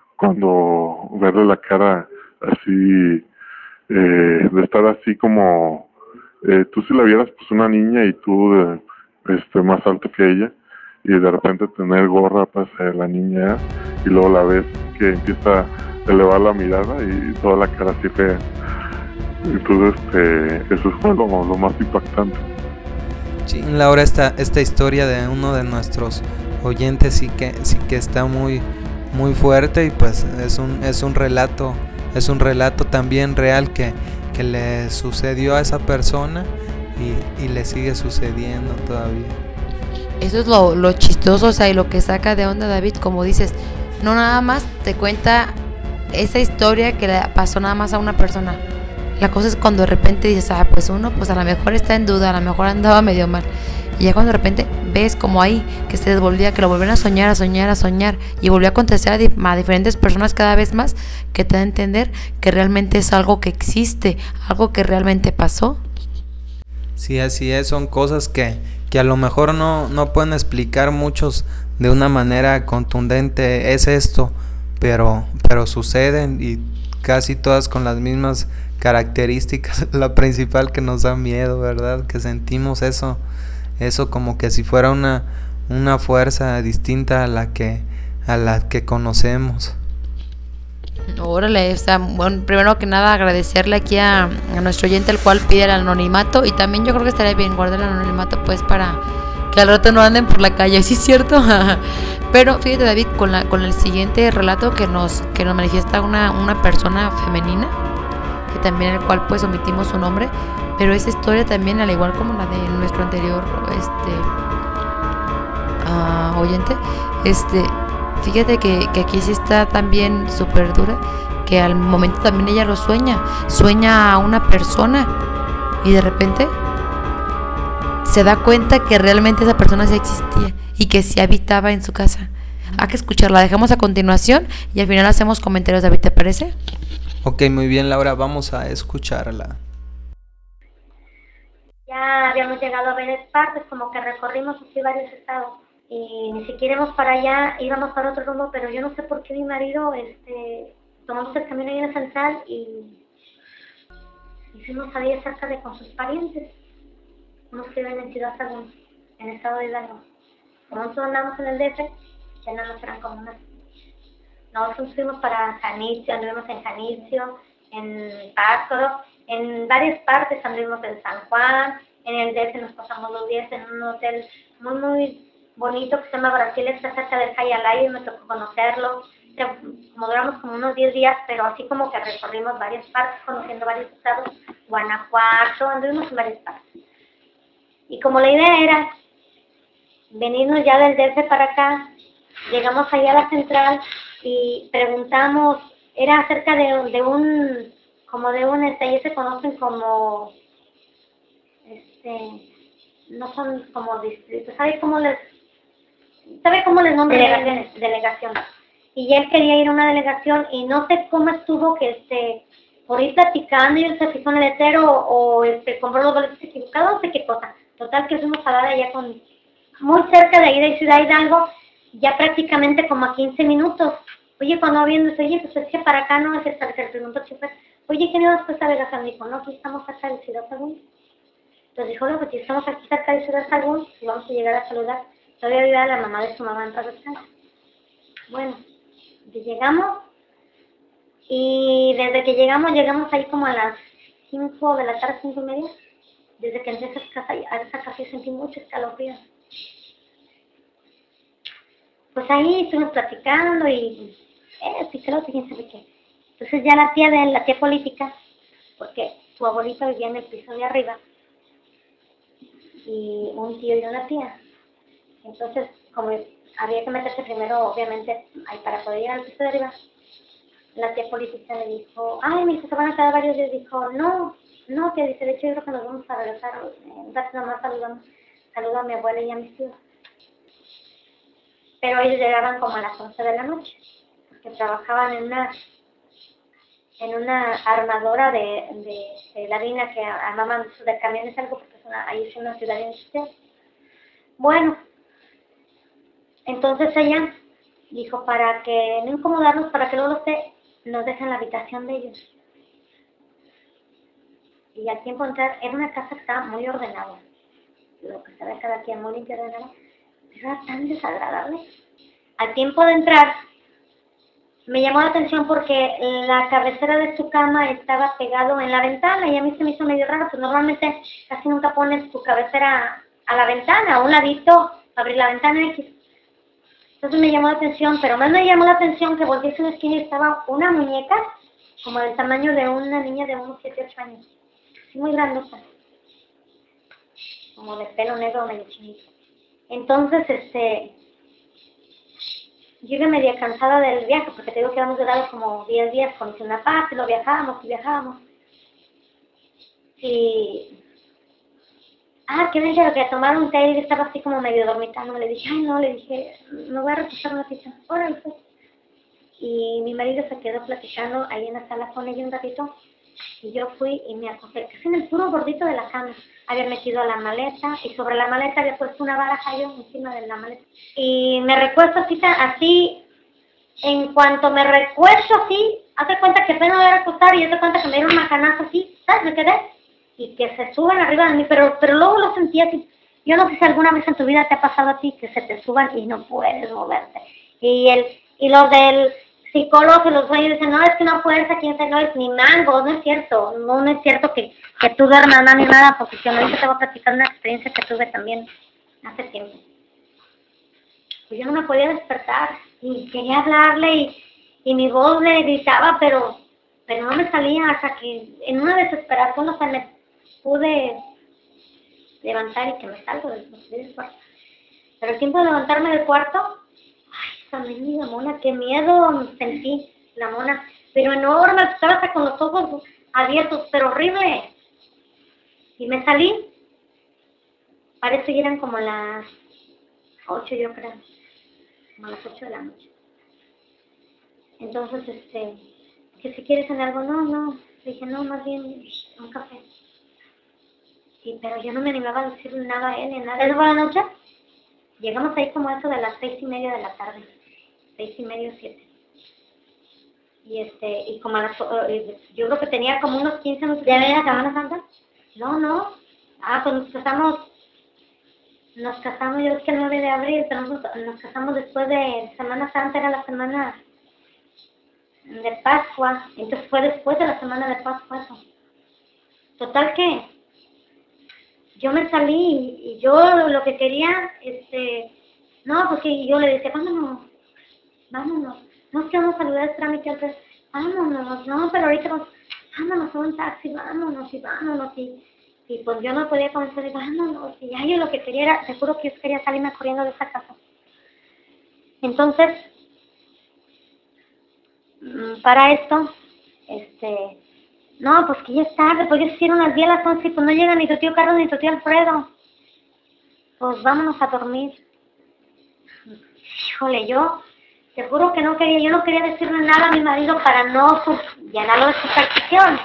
verle la cara así, de estar así como, tú si la vieras pues una niña y tú más alto que ella, y de repente tener gorra pues la niña, y luego la ves que empieza a elevar la mirada y toda la cara así fea. Entonces eso fue lo más impactante. Sí, Laura, esta historia de uno de nuestros oyentes sí que está muy fuerte, y pues es un relato también real que le sucedió a esa persona y le sigue sucediendo todavía. Eso es lo chistoso, o sea, y lo que saca de onda, David, como dices, no nada más te cuenta esa historia que le pasó nada más a una persona. La cosa es cuando de repente dices, pues uno, pues a lo mejor está en duda, a lo mejor andaba medio mal. Y ya cuando de repente ves como ahí que se desvolvía, que lo vuelven a soñar, y volvió a acontecer a diferentes personas cada vez más, que te da a entender que realmente es algo que existe, algo que realmente pasó. Sí, así es, son cosas que a lo mejor no pueden explicar muchos de una manera contundente, es esto, pero suceden, y casi todas con las mismas características. La principal, que nos da miedo, ¿verdad? Que sentimos eso como que si fuera una fuerza distinta a la que conocemos. Órale, o sea, bueno, primero que nada agradecerle aquí a nuestro oyente, el cual pide el anonimato, y también yo creo que estaría bien guardar el anonimato pues para que al rato no anden por la calle, ¿sí es cierto? Pero fíjate, David, con el siguiente relato que nos manifiesta una persona femenina, que también el cual pues omitimos su nombre, pero esa historia también, al igual como la de nuestro anterior oyente, fíjate que aquí sí está también súper dura, que al momento también ella lo sueña a una persona, y de repente se da cuenta que realmente esa persona sí existía y que sí habitaba en su casa. Hay que escucharla, dejamos a continuación y al final hacemos comentarios, David, ¿te parece? Ok, muy bien, Laura, vamos a escucharla. Ya habíamos llegado a varias partes, como que recorrimos así varios estados, y ni siquiera íbamos para allá, íbamos para otro rumbo, pero yo no sé por qué mi marido tomamos el camino ahí en la central y fuimos ahí cerca de con sus parientes, unos que viven en Ciudad Sagún, en el estado de Hidalgo. Como nosotros andamos en el DF, ya no nos eran como más. Nosotros fuimos para Janitzio, anduvimos en Janitzio, en Pátzcuaro, en varias partes, anduvimos en San Juan, en el DF nos pasamos 2 días en un hotel muy, muy bonito que se llama Brasil, está cerca del Jayalay, y me tocó conocerlo. Como duramos como unos 10 días, pero así como que recorrimos varias partes, conociendo varios estados, Guanajuato, anduvimos en varias partes. Y como la idea era venirnos ya del DF para acá, llegamos allá a la central y preguntamos era acerca de un, como de un, ellos se conocen como, no son como distritos, ¿sabe cómo les nombran? Delegación. Y él quería ir a una delegación y no sé cómo estuvo que por ir platicando y él se fijó en el letrero o compró los boletos equivocados, no sé qué cosa. Total que fuimos a dar allá muy cerca de ahí de Ciudad Hidalgo, ya prácticamente como a 15 minutos. Oye, cuando viendo, oye, pues es que para acá no es esta, le preguntó al chofer, oye, ¿quién iba después a delegación? Dijo, no, aquí estamos cerca de Ciudad Sagún. Entonces dijo, no, pues si estamos aquí cerca de Ciudad Sagún, y vamos a llegar a saludar. Todavía vivía la mamá de su mamá en paz descanse. Bueno, llegamos, y desde que llegamos ahí como a las 5 de la tarde, 5:30. Desde que entré a esa casa yo sentí mucho escalofrío. Pues ahí estuvimos platicando y creo que quién sabe qué. Entonces ya la tía política, porque su abuelita vivía en el piso de arriba, y un tío y una tía. Entonces, como había que meterse primero, obviamente, ahí para poder ir al piso de arriba, la tía política le dijo, ay, mis hijos se van a quedar varios días. Dijo, no, tía, dice, de hecho yo creo que nos vamos a regresar. Un rato nomás saludo a mi abuela y a mis tíos. Pero ellos llegaban como a las 11 de la noche, porque trabajaban en una armadora de la harina que armaban de camiones, algo, porque ahí es una ciudad industrial. Bueno, entonces ella dijo, para que no incomodarnos, para que luego nos dejen la habitación de ellos. Y al tiempo de entrar, era una casa que estaba muy ordenada, lo que se ve cada quien muy limpia y ordenada, pero era tan desagradable. Al tiempo de entrar, me llamó la atención porque la cabecera de su cama estaba pegado en la ventana y a mí se me hizo medio raro, pues normalmente casi nunca pones tu cabecera a la ventana, a un ladito, abrir la ventana X. Entonces me llamó la atención, pero más me llamó la atención que volteé a una esquina y estaba una muñeca como del tamaño de una niña de unos 7, 8 años. Así muy grandota. Como de pelo negro medio chinito. Entonces, yo iba media cansada del viaje, porque te digo que habíamos durado como 10 días con una paz, y lo viajábamos. Y qué bien que tomar un té y estaba así como medio dormitando. Le dije, me voy a reposar una pizza. Órale, pues. Y mi marido se quedó platicando ahí en la sala con ella un ratito. Y yo fui y me acosté, casi en el puro bordito de la cama. Había metido la maleta y sobre la maleta había puesto una baraja yo encima de la maleta. Y me recuesto así, en cuanto me recuesto así, hace cuenta que apenas me voy a recostar y hace cuenta que me dieron una canaza así, ¿sabes? Me quedé. Y que se suban arriba de mí, pero luego lo sentí así. Yo no sé si alguna vez en tu vida te ha pasado a ti que se te suban y no puedes moverte. Y los del psicólogo y los dueños dicen, no, es que no puedes, aquí no es ni mango, no es cierto. No es cierto que tú duermas nada ni nada, porque yo ahorita te voy a platicar una experiencia que tuve también hace tiempo. Pues yo no me podía despertar y quería hablarle y mi voz le gritaba, pero no me salía, hasta que en una desesperación, o sea, me pude levantar y que me salgo del cuarto. Pero el tiempo de levantarme del cuarto, esa mendiga mona, qué miedo sentí, la mona, pero enorme, estaba hasta con los ojos abiertos, pero horrible. Y me salí, parece que eran como las 8, yo creo, como las 8 de la noche. Entonces, que si quieres en algo, no, dije, no, más bien un café. Pero yo no me animaba a decir nada a él, ni nada. ¿Es buena noche? Llegamos ahí como eso de las 6:30 de la tarde. 6:30, 7. Y como yo creo que tenía como unos 15 minutos. ¿Ya venía la Semana Santa? No. Pues nos casamos, yo creo que el 9 de abril, pero nos casamos después de Semana Santa, era la semana de Pascua. Entonces fue después de la semana de Pascua eso. Total que yo me salí y yo lo que quería, no, porque yo le decía, vámonos, no es que vamos a saludar el trámite antes, vámonos, no, pero ahorita vámonos a un taxi, vámonos, y pues yo no podía comenzar, vámonos, y ya yo lo que quería era, te juro que yo quería salirme corriendo de esa casa. Entonces, para esto, no, pues que ya es tarde, pues ya se hicieron las 10 a las 11 y pues no llega ni tu tío Carlos ni tu tío Alfredo. Pues vámonos a dormir. Híjole, yo te juro que yo no quería decirle nada a mi marido para no llenarlo de superstición.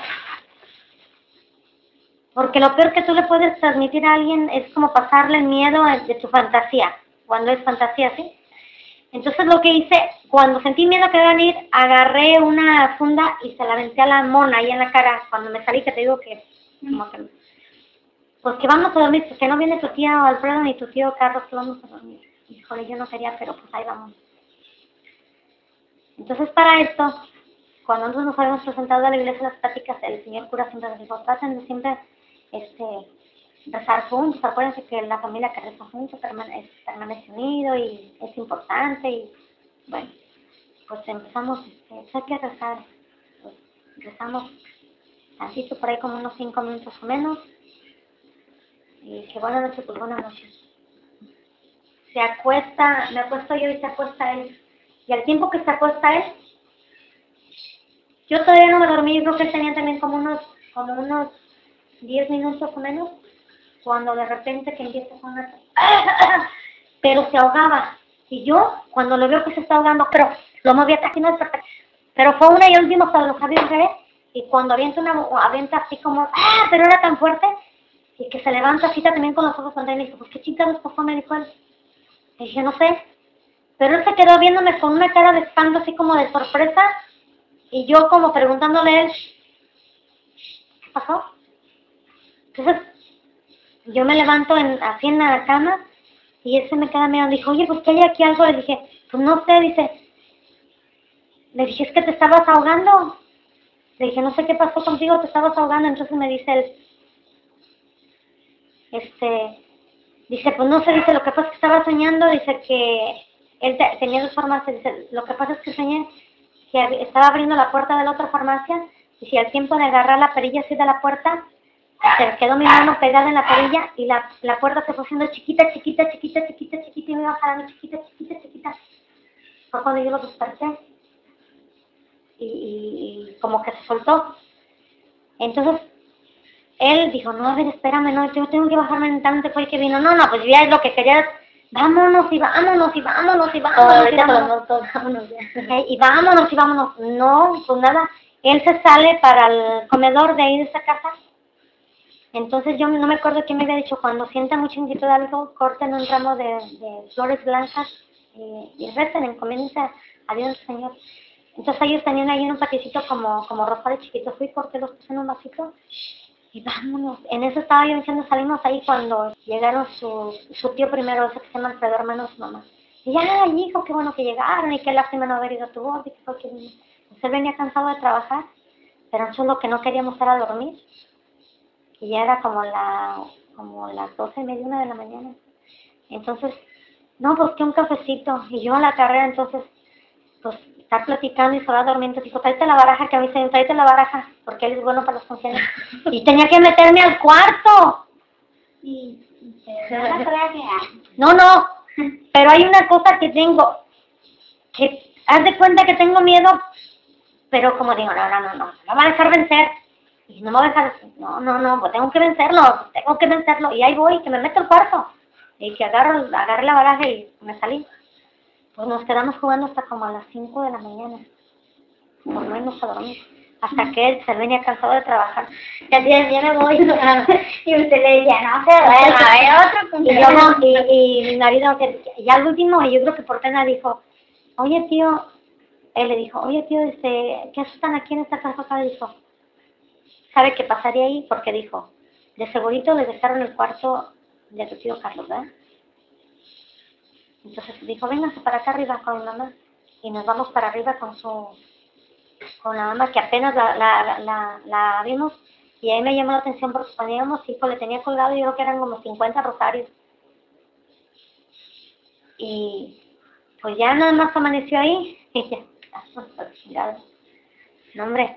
Porque lo peor que tú le puedes transmitir a alguien es como pasarle el miedo de tu fantasía, cuando es fantasía, ¿sí? Entonces lo que hice, cuando sentí miedo que iba a venir, agarré una funda y se la aventé a la mona ahí en la cara, cuando me salí, que te digo que, como que, pues que vamos a dormir, pues que no viene tu tía Alfredo ni tu tío Carlos, que vamos a dormir. Híjole, yo no quería, pero pues ahí vamos. Entonces para esto, cuando nosotros nos habíamos presentado a la iglesia las pláticas, el señor cura siempre nos dijo, traten de siempre rezar juntos, acuérdense que la familia que reza juntos permanece unido y es importante y bueno, pues empezamos, hay que rezar, pues rezamos tantito por ahí como unos 5 minutos o menos y dije buenas noches, pues buenas noches. Me acuesto yo y se acuesta él y al tiempo que se acuesta él, yo todavía no me dormí, yo creo que él tenía también como unos 10 minutos o menos, cuando de repente que empieza con una... pero se ahogaba. Y yo, cuando lo veo que se está ahogando, pero lo movía casi no es, pero fue una y última hasta los sabios revés, y cuando avienta así como, pero era tan fuerte, y que se levanta así también con los ojos sonriendo, y me dijo, pues qué chingados pasó, me dijo él. Y dije, no sé, pero él se quedó viéndome con una cara de espanto, así como de sorpresa, y yo como preguntándole a él, ¿qué pasó? Entonces, yo me levanto así en la cama y él se me queda mirando. Dijo, oye, pues que hay aquí algo. Le dije, pues no sé, le dije, es que te estabas ahogando. Le dije, no sé qué pasó contigo, te estabas ahogando. Entonces me dice él, dice, pues no sé, dice, lo que pasa es que estaba soñando, dice que él tenía 2 farmacias, dice, lo que pasa es que soñé que estaba abriendo la puerta de la otra farmacia y si al tiempo de agarrar la perilla así de la puerta, se quedó mi mano pegada en la perilla y la puerta se fue haciendo chiquita y me iba jalando chiquita. Fue cuando yo lo desperté y como que se soltó. Entonces él dijo, no, a ver, espérame, no, yo tengo que bajarme en tanto fue el que vino. No, pues ya es lo que quería, vámonos. Y vámonos. No, pues nada, él se sale para el comedor de ahí de esa casa. Entonces yo no me acuerdo quién me había dicho, cuando sienta mucho inquietud de algo, corten un ramo de flores blancas y recen, encomiéndense a Dios el Señor. Entonces ellos tenían ahí un paticito como rosa de chiquito, fui, corté los puse en un vasito y vámonos. En eso estaba yo diciendo, salimos ahí cuando llegaron su tío primero, ese que se llama Alfredo, hermano de su mamá. Y ya, hijo, qué bueno que llegaron y qué lástima no haber ido a tu boda y que fue que vino. Pues él venía cansado de trabajar, pero solo que no queríamos estar a dormir. Y ya era como las 12:30, 1 de la mañana. Entonces, no, pues que un cafecito. Y yo a la carrera, entonces, pues, estar platicando y se va durmiendo. Dijo, tráete la baraja, que a mí se tráete la baraja, porque él es bueno para las funciones. Y tenía que meterme al cuarto. No, pero hay una cosa que tengo, que haz de cuenta que tengo miedo, pero como digo, no me va a dejar vencer. Y no me voy a dejar, no, pues tengo que vencerlo, y ahí voy, que me meto al cuarto, y que agarré la baraja y me salí. Pues nos quedamos jugando hasta como a las 5 de la mañana, por no irnos a dormir, hasta que él se venía cansado de trabajar. Ya me voy, y usted le decía, no se duerma, hay otro cumpleaños. Y mi marido, ya al último, y yo creo que por pena dijo, oye tío, él le dijo, oye tío, ¿qué asustan aquí en esta casa? Acá dijo, ¿sabe qué pasaría ahí? Porque dijo, de segurito le dejaron el cuarto de tu tío Carlos, ¿verdad? Entonces dijo, véngase para acá arriba con mi mamá. Y nos vamos para arriba con la mamá, que apenas la vimos. Y ahí me llamó la atención porque cuando íbamos, hijo, le tenía colgado, yo creo que eran como 50 rosarios. Y pues ya nada más amaneció ahí. Y ya, no, hombre.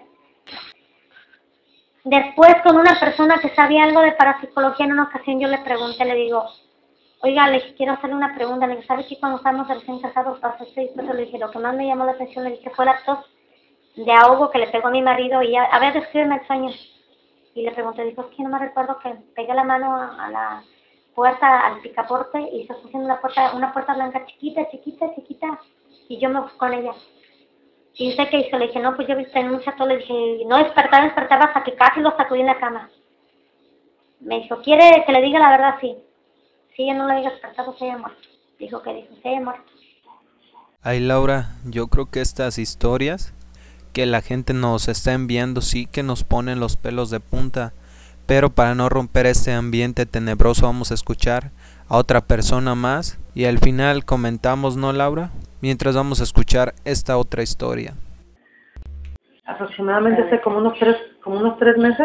Después, con una persona que sabía algo de parapsicología, en una ocasión yo le pregunté, le digo, oiga, le quiero hacerle una pregunta. Le dije, ¿sabe que cuando estábamos recién casados pasó esto y después? Le dije, lo que más me llamó la atención, le dije, fue la tos de ahogo que le pegó a mi marido y a ver, descríbeme el sueño. Y le pregunté, dijo, es que no me recuerdo que pegué la mano a la puerta, al picaporte y se puso una puerta blanca chiquita, y yo me fui con ella. Y dice que hizo, le dije, no, pues yo viste en un chato, le dije, no despertaba hasta que casi lo sacudí en la cama. Me dijo, ¿quiere que le diga la verdad? Sí. Si ella no le había despertado, se había muerto. Dijo, se había muerto. Ay, Laura, yo creo que estas historias que la gente nos está enviando sí que nos ponen los pelos de punta, pero para no romper este ambiente tenebroso vamos a escuchar a otra persona más y al final comentamos, ¿no, Laura? Mientras vamos a escuchar esta otra historia. Aproximadamente hace como unos 3 meses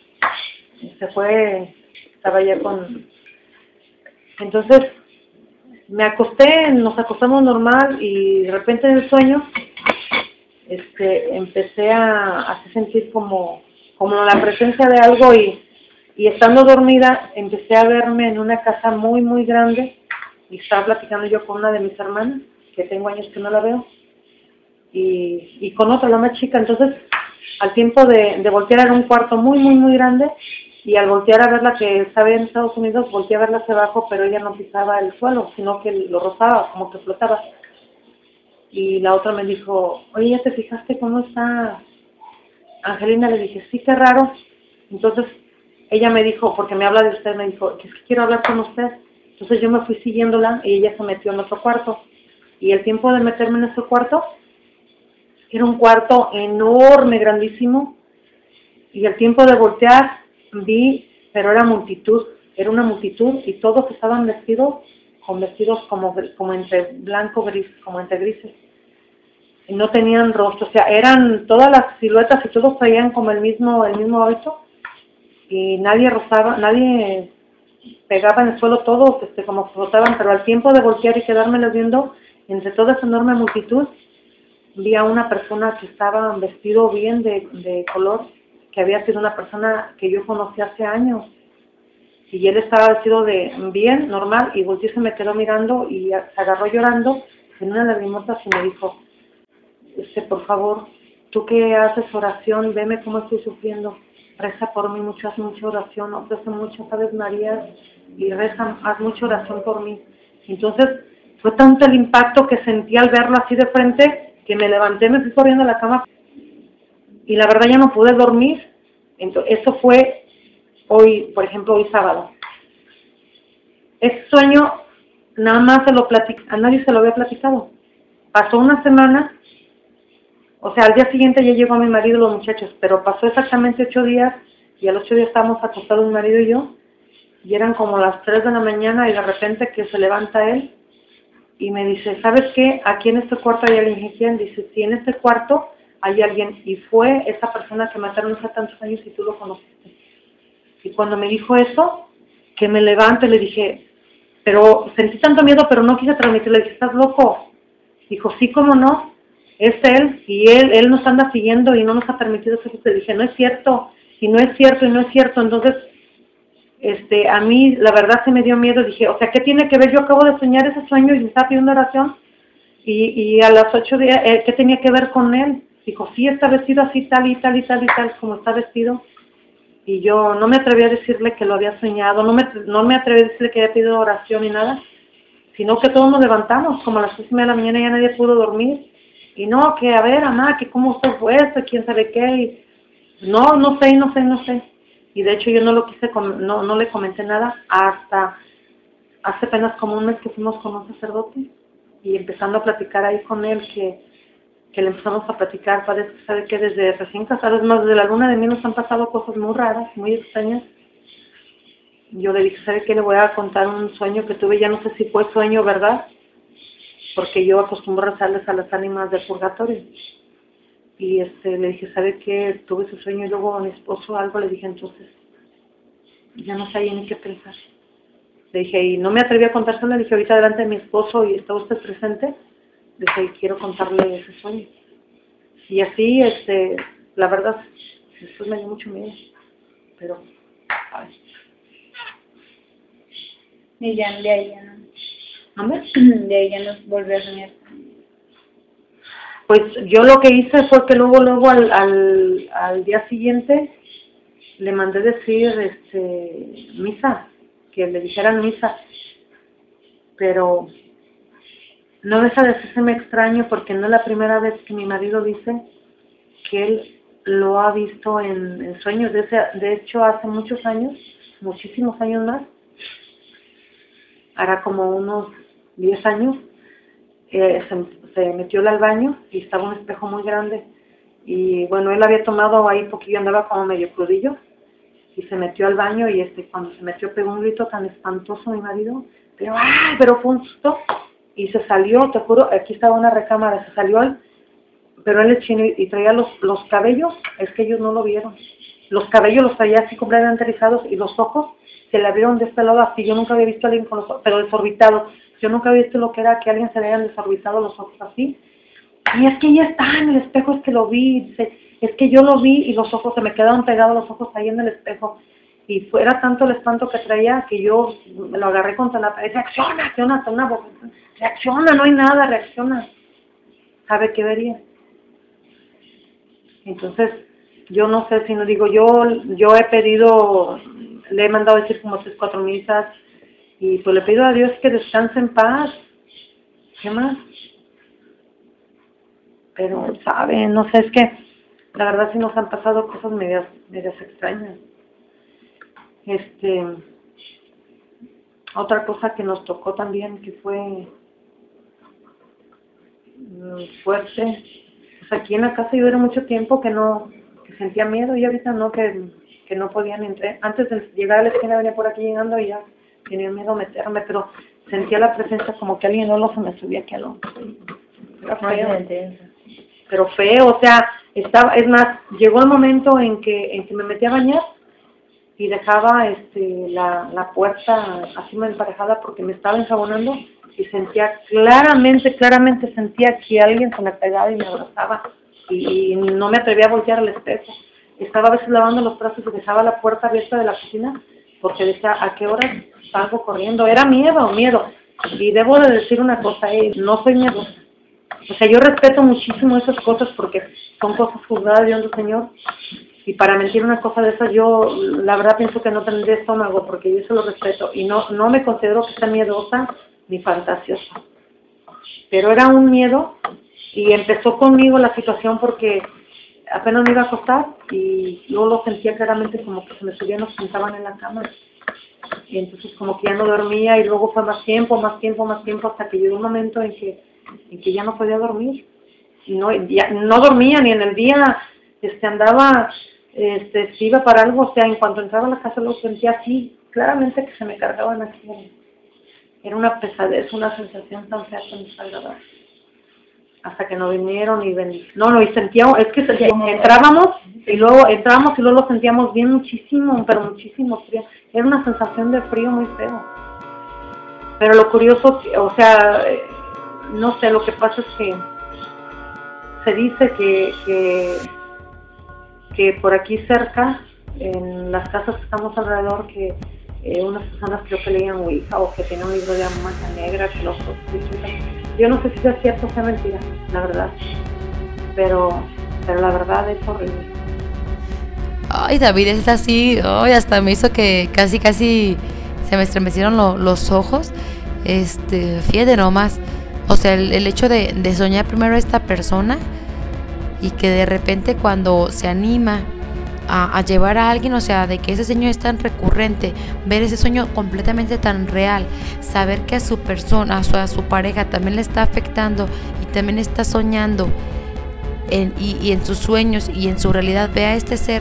estaba ya con... Entonces me acosté, nos acostamos normal y de repente en el sueño empecé a sentir como la presencia de algo y estando dormida empecé a verme en una casa muy muy grande y estaba platicando yo con una de mis hermanas, que tengo años que no la veo, y con otra, la más chica. Entonces al tiempo de voltear era un cuarto muy muy muy grande y al voltear a verla que estaba en Estados Unidos, volteé a verla hacia abajo, pero ella no pisaba el suelo, sino que lo rozaba, como que flotaba. Y la otra me dijo, oye, ¿ya te fijaste cómo está Angelina? Le dije, sí, qué raro. Entonces ella me dijo, porque me habla de usted, me dijo, es que quiero hablar con usted. Entonces yo me fui siguiéndola y ella se metió en otro cuarto. Y el tiempo de meterme en ese cuarto, era un cuarto enorme, grandísimo. Y el tiempo de voltear, vi, pero era una multitud y todos estaban vestidos como entre blanco gris, como entre grises. Y no tenían rostro, o sea, eran todas las siluetas y todos traían como el mismo hábito y nadie rozaba, nadie pegaba en el suelo, todos como flotaban, pero al tiempo de voltear y quedármelos viendo, entre toda esa enorme multitud, vi a una persona que estaba vestido bien de color, que había sido una persona que yo conocí hace años. Y él estaba vestido de bien, normal, y volteó y se me quedó mirando y se agarró llorando en una lagrimota y me dijo, por favor, tú que haces oración, veme cómo estoy sufriendo, reza por mí mucho, haz mucha oración, ofrece muchas Aves Marías y reza, haz mucha oración por mí. Entonces fue tanto el impacto que sentí al verlo así de frente que me levanté, me fui corriendo a la cama y la verdad ya no pude dormir. Entonces, eso fue hoy, por ejemplo, hoy sábado. Ese sueño nada más a nadie se lo había platicado. Pasó una semana, o sea, al día siguiente ya llegó mi marido y los muchachos, pero pasó exactamente 8 días y a los 8 días estábamos acostados mi marido y yo y eran como las 3 de la mañana y de repente que se levanta él y me dice, ¿sabes qué? Aquí en este cuarto hay alguien. Y ¿quién? Dice, sí, en este cuarto hay alguien y fue esa persona que mataron hace tantos años y tú lo conociste. Y cuando me dijo eso, que me levante, le dije, pero sentí tanto miedo, pero no quise transmitirle. Le dije, ¿estás loco? Dijo, sí, ¿cómo no? Es él, y él nos anda siguiendo y no nos ha permitido eso. Le dije, no es cierto, y no es cierto, y no es cierto. Entonces, a mí, la verdad, se me dio miedo. Dije, o sea, ¿qué tiene que ver? Yo acabo de soñar ese sueño y me estaba pidiendo oración, y a las 8 días, ¿qué tenía que ver con él? Dijo, sí, está vestido así, tal y tal y tal y tal, como está vestido. Y yo no me atreví a decirle que lo había soñado, no me atreví a decirle que había pedido oración ni nada, sino que todos nos levantamos, como a las 6:30 de la mañana ya nadie pudo dormir. Y no, que a ver, mamá, que cómo fue esto, quién sabe qué. Y no sé. Y de hecho yo no lo quise, no le comenté nada hasta hace apenas como un mes que fuimos con un sacerdote y empezando a platicar ahí con él, que le empezamos a platicar, parece que sabe que desde recién casados, más desde la luna de miel nos han pasado cosas muy raras, muy extrañas. Yo le dije, ¿sabe qué? Le voy a contar un sueño que tuve, ya no sé si fue sueño, ¿verdad? Porque yo acostumbro a rezarles a las ánimas del purgatorio. Y le dije, ¿sabe qué? Tuve ese sueño y luego a mi esposo algo le dije, entonces, ya no sabía ni qué pensar. Le dije, y no me atreví a contárselo, le dije, ahorita delante de mi esposo y está usted presente, le dije, quiero contarle ese sueño. Y así, la verdad, después me dio mucho miedo, pero, a ver. Y ya de ahí ya no. ¿Amén? De ahí ya no volvió a soñar. Pues yo lo que hice fue que luego al día siguiente le mandé decir misa, que le dijeran misa, pero no deja de hacerme extraño porque no es la primera vez que mi marido dice que él lo ha visto en sueños. De hecho, hace muchos años, muchísimos años más, hará como unos 10 años, se metió él al baño y estaba un espejo muy grande. Y bueno, él había tomado ahí poquillo, andaba como medio crudillo, y se metió al baño y cuando se metió pegó un grito tan espantoso mi marido, pero ¡ay! Pero fue un susto, y se salió, te juro, aquí estaba una recámara, se salió él, pero él es chino y traía los cabellos, es que ellos no lo vieron, los cabellos los traía así completamente rizados y los ojos se le abrieron de este lado así. Yo nunca había visto a alguien con los ojos, pero desorbitados, yo nunca había visto lo que era que a alguien se le hayan desorbitado los ojos así. Y es que ya está en el espejo, es que lo vi, dice, es que yo lo vi y los ojos se me quedaron pegados los ojos ahí en el espejo. Y fuera tanto el espanto que traía que yo me lo agarré contra la pared. Reacciona, reacciona, no hay nada, reacciona. ¿Sabe qué vería? Entonces, yo no sé si no digo, yo he pedido, le he mandado decir como 3, 4 misas, y pues le pido a Dios que descanse en paz. ¿Qué más? Pero, ¿sabe? No sé, es que la verdad sí nos han pasado cosas medias extrañas. Otra cosa que nos tocó también, que fue fuerte, pues aquí en la casa yo era mucho tiempo que sentía miedo, y ahorita no, que no podían entrar. Antes de llegar a la esquina venía por aquí llegando y ya tenía miedo meterme, pero sentía la presencia como que alguien se me subía aquí al hombro. Era feo. Pero feo, o sea, es más, llegó el momento en que me metí a bañar y dejaba la puerta así me emparejada porque me estaba enjabonando, y sentía claramente sentía que alguien se me pegaba y me abrazaba, y no me atrevía a voltear al espejo. Estaba a veces lavando los brazos y dejaba la puerta abierta de la cocina porque decía, ¿a qué hora salgo corriendo? Era miedo. Y debo de decir una cosa, no soy miedosa. O sea, yo respeto muchísimo esas cosas porque son cosas juzgadas de Dios, Señor. Y para mentir una cosa de esas, yo la verdad pienso que no tendría estómago, porque yo eso lo respeto. Y no me considero que sea miedosa ni fantasiosa. Pero era un miedo, y empezó conmigo la situación porque apenas me iba a acostar y luego lo sentía claramente como que se me subían, nos sentaban en la cama. Y entonces como que ya no dormía, y luego fue más tiempo, hasta que llegó un momento en que ya no podía dormir. Y no dormía ni en el día, andaba, si iba para algo, o sea, en cuanto entraba a la casa lo sentía así, claramente que se me cargaban aquí. Era una pesadez, una sensación tan fea, tan desagradable. Hasta que no vinieron y y sentíamos, entrábamos y luego lo sentíamos bien muchísimo, pero muchísimo frío. Era una sensación de frío muy feo. Pero lo curioso, o sea, no sé, lo que pasa es que se dice que por aquí cerca, en las casas que estamos alrededor, que unas personas creo que leían Ouija o que tenían un libro de magia negra, que los yo no sé si es cierto o sea mentira, la verdad, pero la verdad es horrible. Ay, David, es así, ay, hasta me hizo que casi se me estremecieron los ojos. Fíjate nomás, o sea, el hecho de soñar primero a esta persona, y que de repente cuando se anima a llevar a alguien, o sea, de que ese sueño es tan recurrente, ver ese sueño completamente tan real, saber que a su persona, a su pareja también le está afectando y también está soñando y en sus sueños y en su realidad ve a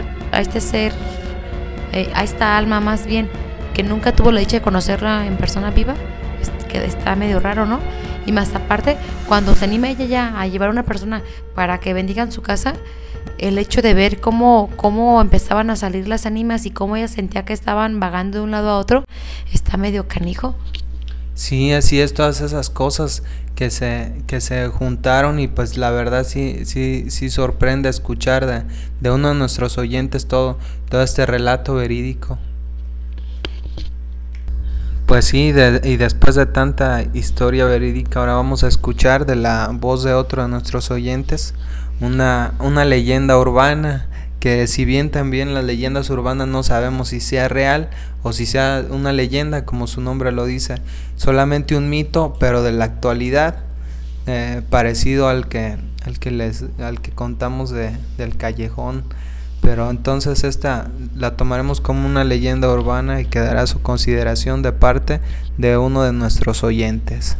esta alma más bien, que nunca tuvo la dicha de conocerla en persona viva, que está medio raro, ¿no? Y más aparte, cuando se anima ella ya a llevar a una persona para que bendigan su casa, el hecho de ver cómo empezaban a salir las ánimas y cómo ella sentía que estaban vagando de un lado a otro, está medio canijo. Sí, así es, todas esas cosas que se juntaron, y pues la verdad sí sorprende escuchar de uno de nuestros oyentes todo este relato verídico. Pues sí, y después de tanta historia verídica, ahora vamos a escuchar de la voz de otro de nuestros oyentes una leyenda urbana, que si bien también las leyendas urbanas no sabemos si sea real o si sea una leyenda, como su nombre lo dice, solamente un mito, pero de la actualidad, parecido al que contamos del callejón. Pero entonces esta la tomaremos como una leyenda urbana y quedará a su consideración de parte de uno de nuestros oyentes.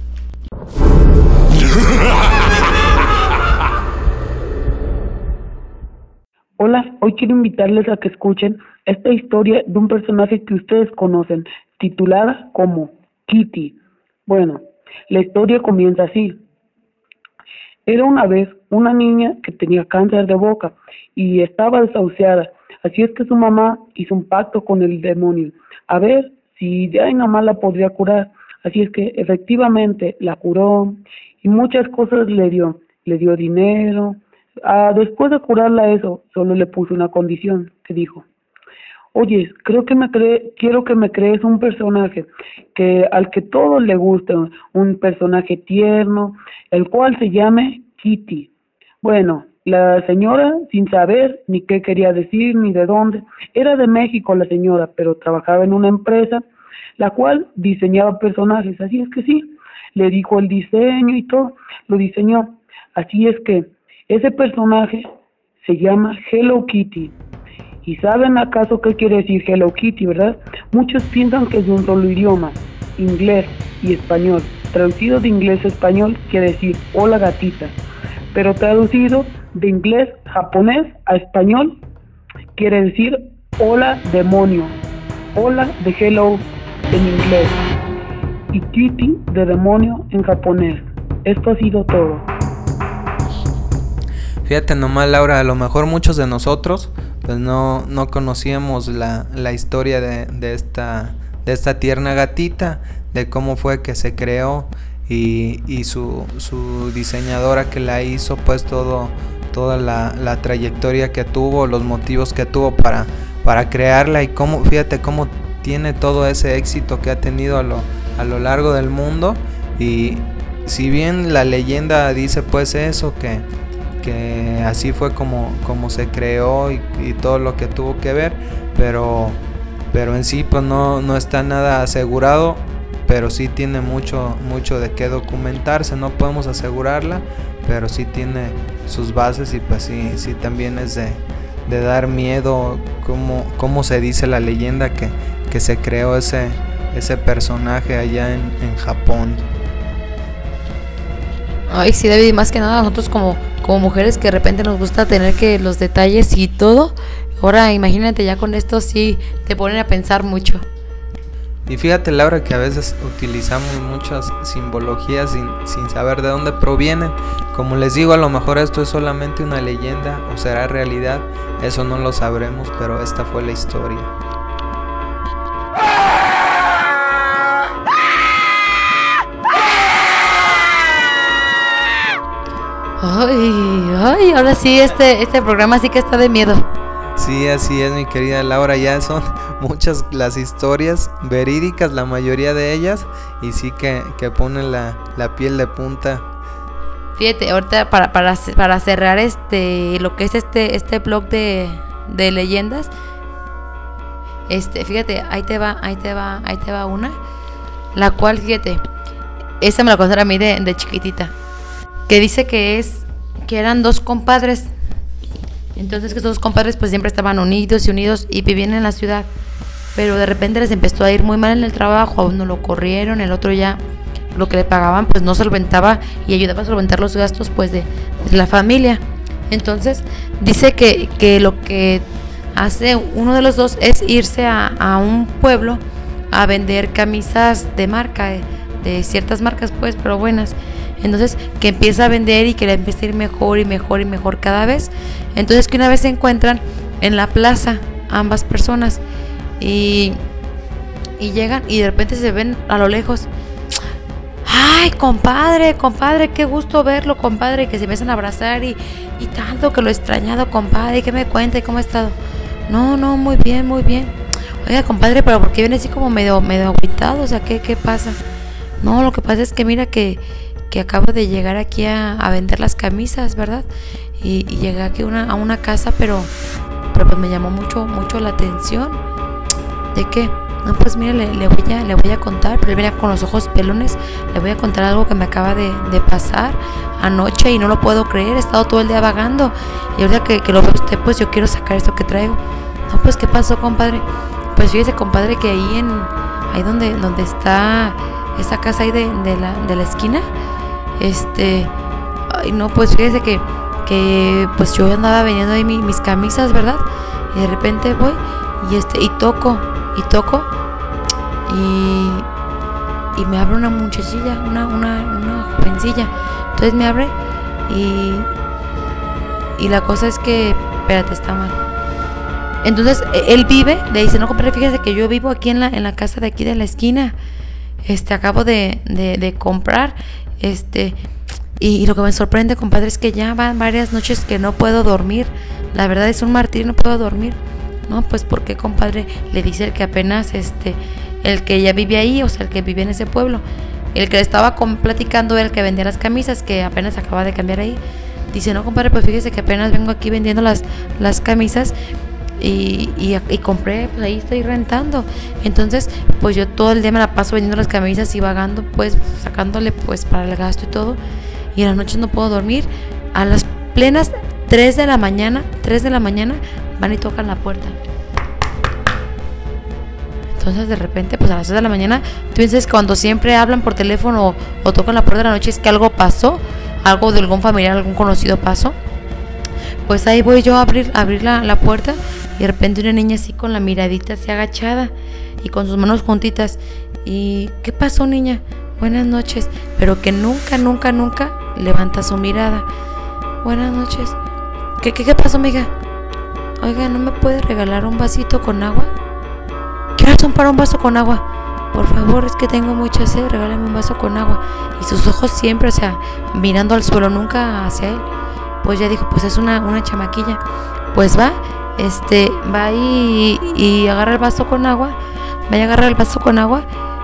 Hola, hoy quiero invitarles a que escuchen esta historia de un personaje que ustedes conocen, titulada como Kitty. Bueno, la historia comienza así. Era una vez una niña que tenía cáncer de boca y estaba desahuciada, así es que su mamá hizo un pacto con el demonio, a ver si de ahí nomás la podría curar, así es que efectivamente la curó y muchas cosas le dio dinero. Después de curarla eso, solo le puso una condición, que dijo: oye, quiero que me crees un personaje al que todos le guste, un personaje tierno, el cual se llame Kitty. Bueno, la señora, sin saber ni qué quería decir ni de dónde, era de México la señora, pero trabajaba en una empresa la cual diseñaba personajes, así es que sí, le dijo el diseño y todo, lo diseñó, así es que ese personaje se llama Hello Kitty. ¿Y saben acaso qué quiere decir Hello Kitty, verdad? Muchos piensan que es de un solo idioma, inglés y español. Traducido de inglés a español quiere decir hola gatita, pero traducido de inglés japonés a español quiere decir hola demonio, hola de hello en inglés y Kitty de demonio en japonés. Esto ha sido todo. Fíjate nomás, Laura, a lo mejor muchos de nosotros pues no conocíamos la historia de esta tierna gatita, de cómo fue que se creó y su diseñadora que la hizo, pues toda la trayectoria que tuvo, los motivos que tuvo para crearla, y cómo, fíjate cómo tiene todo ese éxito que ha tenido a lo largo del mundo. Y si bien la leyenda dice pues eso, que así fue como se creó y todo lo que tuvo que ver, pero en sí pues no está nada asegurado, pero sí tiene mucho de qué documentarse. No podemos asegurarla, pero sí tiene sus bases, y pues sí también es de dar miedo cómo se dice la leyenda que se creó ese personaje allá en Japón. Ay, sí, David, y más que nada nosotros como mujeres que de repente nos gusta tener que los detalles y todo. Ahora imagínate, ya con esto sí te ponen a pensar mucho. Y fíjate, Laura, que a veces utilizamos muchas simbologías sin saber de dónde provienen. Como les digo, a lo mejor esto es solamente una leyenda o será realidad, eso no lo sabremos, pero esta fue la historia. Ay, ahora sí, este programa sí que está de miedo. Sí, así es, mi querida Laura, ya son muchas las historias verídicas, la mayoría de ellas, y sí que ponen la piel de punta. Fíjate, ahorita para cerrar lo que es este blog de leyendas, fíjate, ahí te va una, la cual, fíjate, esta me la contaron a mí de chiquitita, que dice que eran dos compadres. Entonces, que estos dos compadres pues siempre estaban unidos y vivían en la ciudad, pero de repente les empezó a ir muy mal en el trabajo. A uno lo corrieron, el otro ya lo que le pagaban pues no solventaba y ayudaba a solventar los gastos pues de la familia. Entonces dice que lo que hace uno de los dos es irse a un pueblo a vender camisas de marca, de ciertas marcas pues, pero buenas. Entonces que empieza a vender y que le empieza a ir mejor y mejor y mejor cada vez. Entonces que una vez se encuentran en la plaza ambas personas y llegan y de repente se ven a lo lejos. Ay, compadre, qué gusto verlo, compadre, y que se empiezan a abrazar y tanto que lo he extrañado, compadre, ¿qué me cuenta y cómo ha estado? No, muy bien. Oiga, compadre, pero ¿por qué viene así como medio agüitado? O sea, ¿qué pasa? No, lo que pasa es que mira que acabo de llegar aquí a vender las camisas, ¿verdad? Y llegué aquí a una casa, pero pues me llamó mucho la atención. ¿De qué? No, pues mire, le voy a contar, pero él venía con los ojos pelones. Le voy a contar algo que me acaba de pasar anoche y no lo puedo creer. He estado todo el día vagando y ahorita que lo ve usted, pues yo quiero sacar esto que traigo. No, pues ¿qué pasó, compadre? Pues fíjese, compadre, que ahí donde está esa casa ahí de la esquina, ay no, pues fíjese que pues yo andaba vendiendo ahí mis camisas, ¿verdad? Y de repente voy y toco y me abre una muchachilla, una jovencilla. Entonces me abre y la cosa es que, espérate, está mal. Entonces él vive, le dice, no, compadre, fíjese que yo vivo aquí en la casa de aquí de la esquina. Acabo de comprar, y lo que me sorprende, compadre, es que ya van varias noches que no puedo dormir. La verdad es un martirio, no puedo dormir. No, pues ¿por qué, compadre? Le dice el que apenas, el que ya vive ahí, o sea, el que vive en ese pueblo, el que le estaba platicando, el que vendía las camisas, que apenas acaba de cambiar ahí. Dice, no, compadre, pues fíjese que apenas vengo aquí vendiendo las camisas y compré, pues ahí estoy rentando. Entonces, pues yo todo el día me la paso vendiendo las camisas y vagando, pues sacándole pues para el gasto y todo. Y en las noches no puedo dormir. A las plenas 3 de la mañana van y tocan la puerta. Entonces de repente, pues a las 3 de la mañana, tú dices, cuando siempre hablan por teléfono o tocan la puerta de la noche, es que algo pasó, algo de algún familiar, algún conocido pasó. Pues ahí voy yo a abrir la puerta y de repente una niña así con la miradita así agachada y con sus manos juntitas. ¿Y qué pasó, niña? Buenas noches. Pero que nunca levanta su mirada. Buenas noches. ¿Qué pasó, amiga? Oiga, ¿no me puede regalar un vasito con agua? ¿Qué razón para un vaso con agua? Por favor, es que tengo mucha sed, regálame un vaso con agua. Y sus ojos siempre, o sea, mirando al suelo, nunca hacia él. Pues ya dijo, pues es una chamaquilla. Pues va y agarra el vaso con agua. Vaya a agarrar el vaso con agua,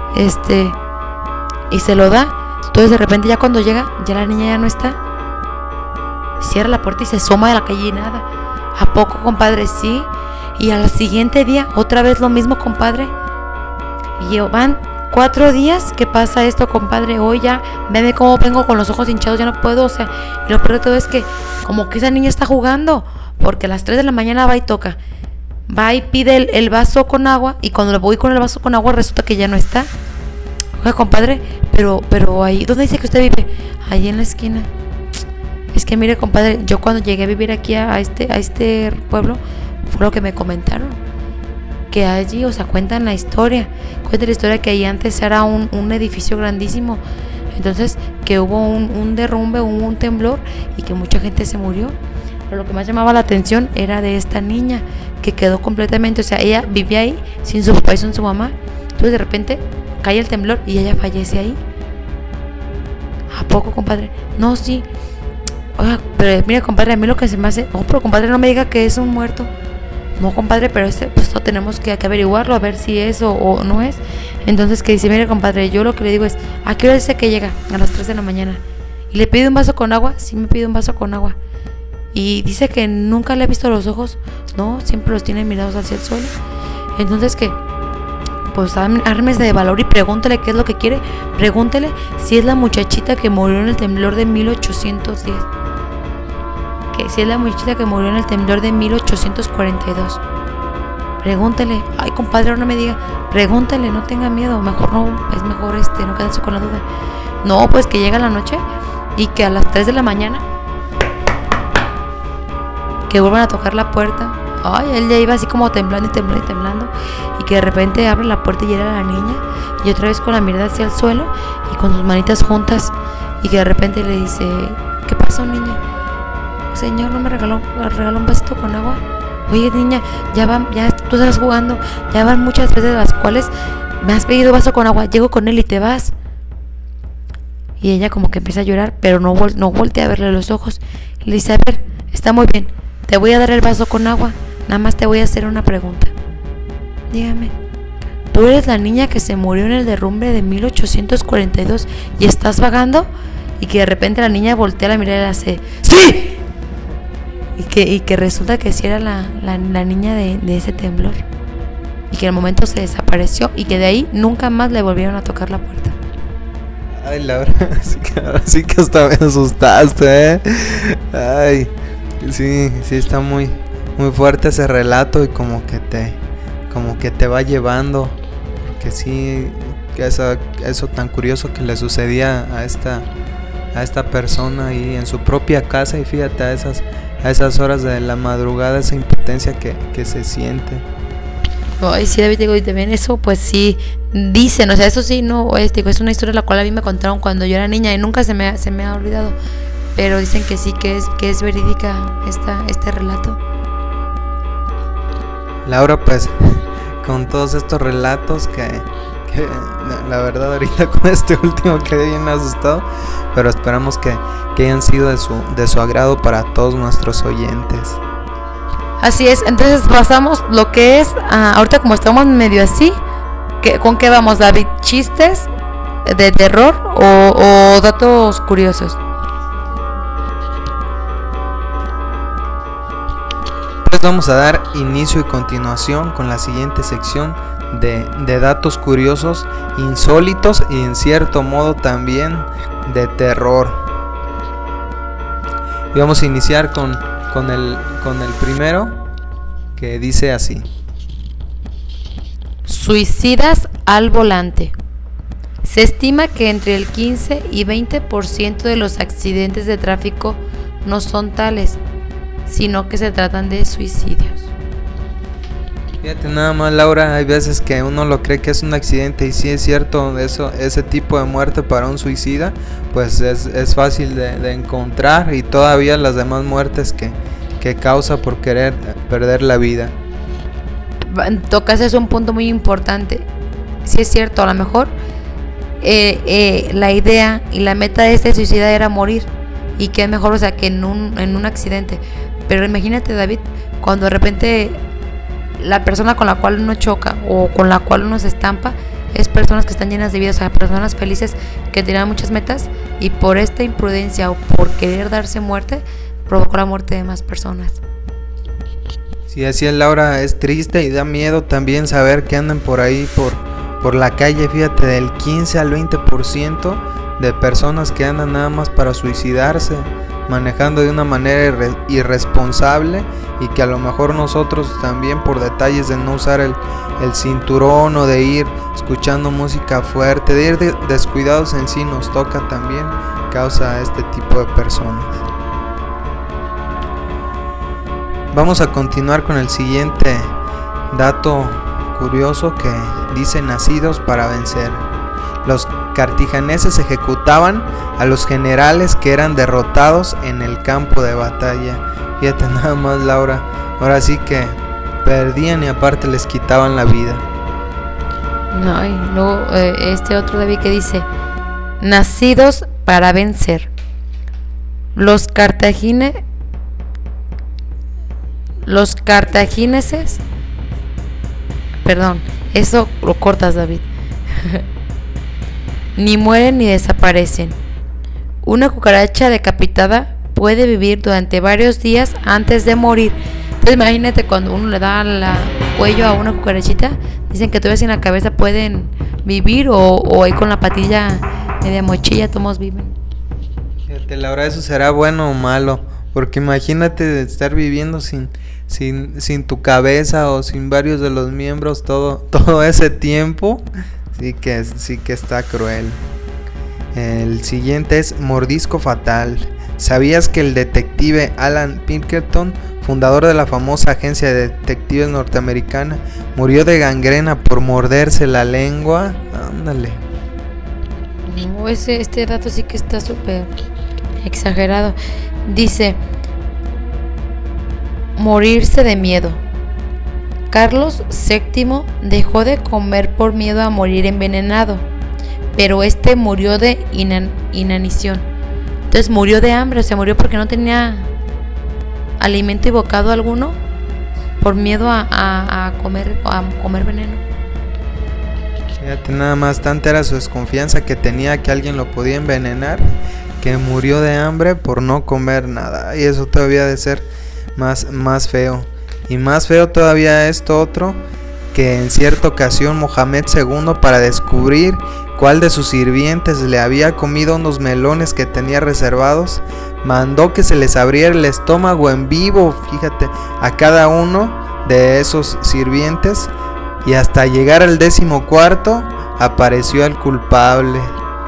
y se lo da. Entonces de repente ya cuando llega, ya la niña ya no está. Cierra la puerta y se asoma de la calle y nada. ¿A poco, compadre? Sí. Y al siguiente día, otra vez lo mismo, compadre. Y van 4 días que pasa esto, compadre. Hoy ya, veme cómo vengo con los ojos hinchados, ya no puedo, o sea. Y lo peor de todo es que como que esa niña está jugando, porque a las 3 de la mañana va y toca. Va y pide el vaso con agua, y cuando le voy con el vaso con agua resulta que ya no está. Oiga, compadre, pero ahí, ¿dónde dice que usted vive? Ahí en la esquina. Es que mire, compadre, yo cuando llegué a vivir aquí a este pueblo, fue lo que me comentaron. Que allí, o sea, cuentan la historia que ahí antes era un edificio grandísimo. Entonces, que hubo un derrumbe, hubo un temblor y que mucha gente se murió. Pero lo que más llamaba la atención era de esta niña, que quedó completamente, o sea, ella vivía ahí sin su papá y sin su mamá. Entonces, de repente, cae el temblor y ella fallece ahí. ¿A poco, compadre? No, sí. Oiga, pero mire, compadre, a mí lo que se me hace... No, pero compadre, no me diga que es un muerto. No, compadre, pero pues esto tenemos que averiguarlo, a ver si es o no es. Entonces que dice, mire, compadre, yo lo que le digo es, ¿a qué hora dice que llega? A las 3 de la mañana. ¿Y le pide un vaso con agua? Sí, me pide un vaso con agua. Y dice que nunca le ha visto los ojos. No, siempre los tiene mirados hacia el suelo. Entonces que, pues ármese de valor y pregúntele qué es lo que quiere. Pregúntele si es la muchachita que murió en el temblor de 1810. Que si es la muchachita que murió en el temblor de 1842. Pregúntele. Ay, compadre, no me diga. Pregúntele, no tenga miedo. Mejor no, es mejor no quedarse con la duda. No, pues que llega la noche y que a las 3 de la mañana que vuelvan a tocar la puerta. Ay, él ya iba así como temblando y que de repente abre la puerta y era la niña y otra vez con la mirada hacia el suelo y con sus manitas juntas y que de repente le dice, ¿qué pasó, niña? Señor, ¿no me regaló un vasito con agua? Oye, niña, ya tú estás jugando, ya van muchas veces de las cuales me has pedido vaso con agua, llego con él y te vas. Y ella como que empieza a llorar, pero no voltea a verle los ojos. Le dice, a ver, está muy bien, te voy a dar el vaso con agua, nada más te voy a hacer una pregunta. dígame. ¿Tú eres la niña que se murió en el derrumbe de 1842 y estás vagando? Y que de repente la niña voltea la mirada y le hace ¡sí! Y que resulta que sí era la niña de ese temblor. Y que en el momento se desapareció y que de ahí nunca más le volvieron a tocar la puerta. Ay, Laura, sí que hasta me asustaste, Ay, sí está muy fuerte ese relato y como que te va llevando. Que sí, que eso tan curioso que le sucedía a esta persona ahí en su propia casa, y fíjate a esas horas de la madrugada, esa impotencia que se siente. Ay, sí, David, digo, y también eso, pues sí, dicen, o sea, eso sí, no, es una historia la cual a mí me contaron cuando yo era niña y nunca se me ha olvidado, pero dicen que sí, que es verídica este relato. Laura, pues, con todos estos relatos que la verdad ahorita con este último quedé bien asustado, pero esperamos que hayan sido de su agrado para todos nuestros oyentes. Así es, entonces pasamos lo que es, ahorita como estamos medio así, ¿con qué vamos, David? ¿Chistes de terror o datos curiosos? Pues vamos a dar inicio y continuación con la siguiente sección de datos curiosos, insólitos y en cierto modo también de terror. Y vamos a iniciar con el primero, que dice así: Suicidas al volante. Se estima que entre el 15 y 20% de los accidentes de tráfico no son tales, sino que se tratan de suicidios. Fíjate nada más, Laura, hay veces que uno lo cree que es un accidente y sí es cierto, ese tipo de muerte para un suicida pues es fácil de encontrar, y todavía las demás muertes que causa por querer perder la vida. Tocas eso, un punto muy importante. Sí es cierto, a lo mejor la idea y la meta de este suicida era morir, y que es mejor, o sea, que en un accidente. Pero imagínate, David, cuando de repente la persona con la cual uno choca o con la cual uno se estampa es personas que están llenas de vida, o sea, personas felices que tenían muchas metas, y por esta imprudencia o por querer darse muerte provocó la muerte de más personas. Sí, así es, Laura, es triste y da miedo también saber que andan por ahí por la calle, fíjate, del 15 al 20% de personas que andan nada más para suicidarse, manejando de una manera irresponsable, y que a lo mejor nosotros también por detalles de no usar el cinturón o de ir escuchando música fuerte, de ir descuidados en sí, nos toca también, causa este tipo de personas. Vamos a continuar con el siguiente dato curioso que dice: nacidos para vencer. Los cartagineses ejecutaban a los generales que eran derrotados en el campo de batalla. Fíjate nada más, Laura, ahora sí que perdían y aparte les quitaban la vida. No, y luego este otro David que dice: nacidos para vencer. Los cartagineses, perdón, eso lo cortas, David. Ni mueren ni desaparecen. Una cucaracha decapitada puede vivir durante varios días antes de morir. Entonces imagínate, cuando uno le da el cuello a una cucarachita, dicen que todavía sin la cabeza pueden vivir, o ahí con la patilla media mochilla todos viven. Fíjate, Laura, eso será bueno o malo, porque imagínate estar viviendo sin tu cabeza o sin varios de los miembros todo ese tiempo. Sí que está cruel. El siguiente es mordisco fatal. ¿Sabías que el detective Alan Pinkerton, fundador de la famosa agencia de detectives norteamericana, murió de gangrena por morderse la lengua? Ándale. No, este dato sí que está súper exagerado. Dice: morirse de miedo. Carlos VII dejó de comer por miedo a morir envenenado, pero murió de inanición. Entonces murió de hambre, o sea, murió porque no tenía alimento y bocado alguno, por miedo a comer veneno. Fíjate, nada más tanta era su desconfianza que tenía que alguien lo podía envenenar, que murió de hambre por no comer nada. Y eso todavía ha de ser más feo. Y más feo todavía esto otro, que en cierta ocasión Mohamed II, para descubrir cuál de sus sirvientes le había comido unos melones que tenía reservados, mandó que se les abriera el estómago en vivo, fíjate, a cada uno de esos sirvientes, y hasta llegar al 14º apareció el culpable.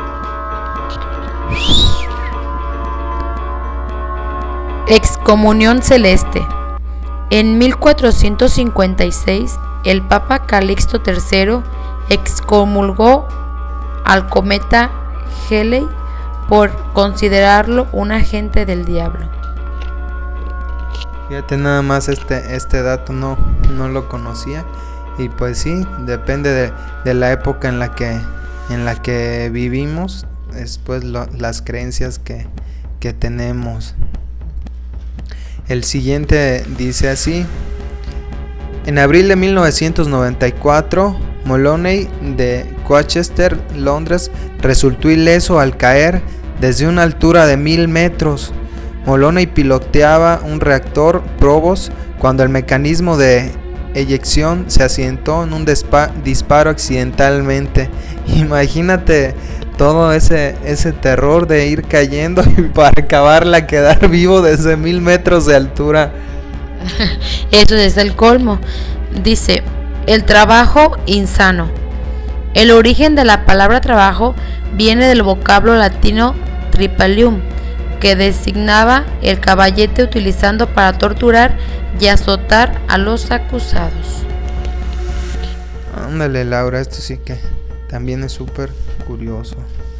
Excomunión celeste. En 1456, el Papa Calixto III excomulgó al cometa Halley por considerarlo un agente del diablo. Fíjate, nada más este dato no lo conocía. Y pues sí, depende de la época en la que vivimos, es pues las creencias que tenemos. El siguiente dice así: en abril de 1994, Moloney de Colchester, Londres, resultó ileso al caer desde una altura de 1000 metros. Moloney piloteaba un reactor Provost cuando el mecanismo de eyección se accidentó en un disparo accidentalmente. Imagínate todo ese terror de ir cayendo y para acabarla quedar vivo desde 1000 metros de altura. Eso es el colmo. Dice: el trabajo insano. El origen de la palabra trabajo viene del vocablo latino tripalium, que designaba el caballete utilizado para torturar y azotar a los acusados. Ándale, Laura, esto sí que también es súper curioso.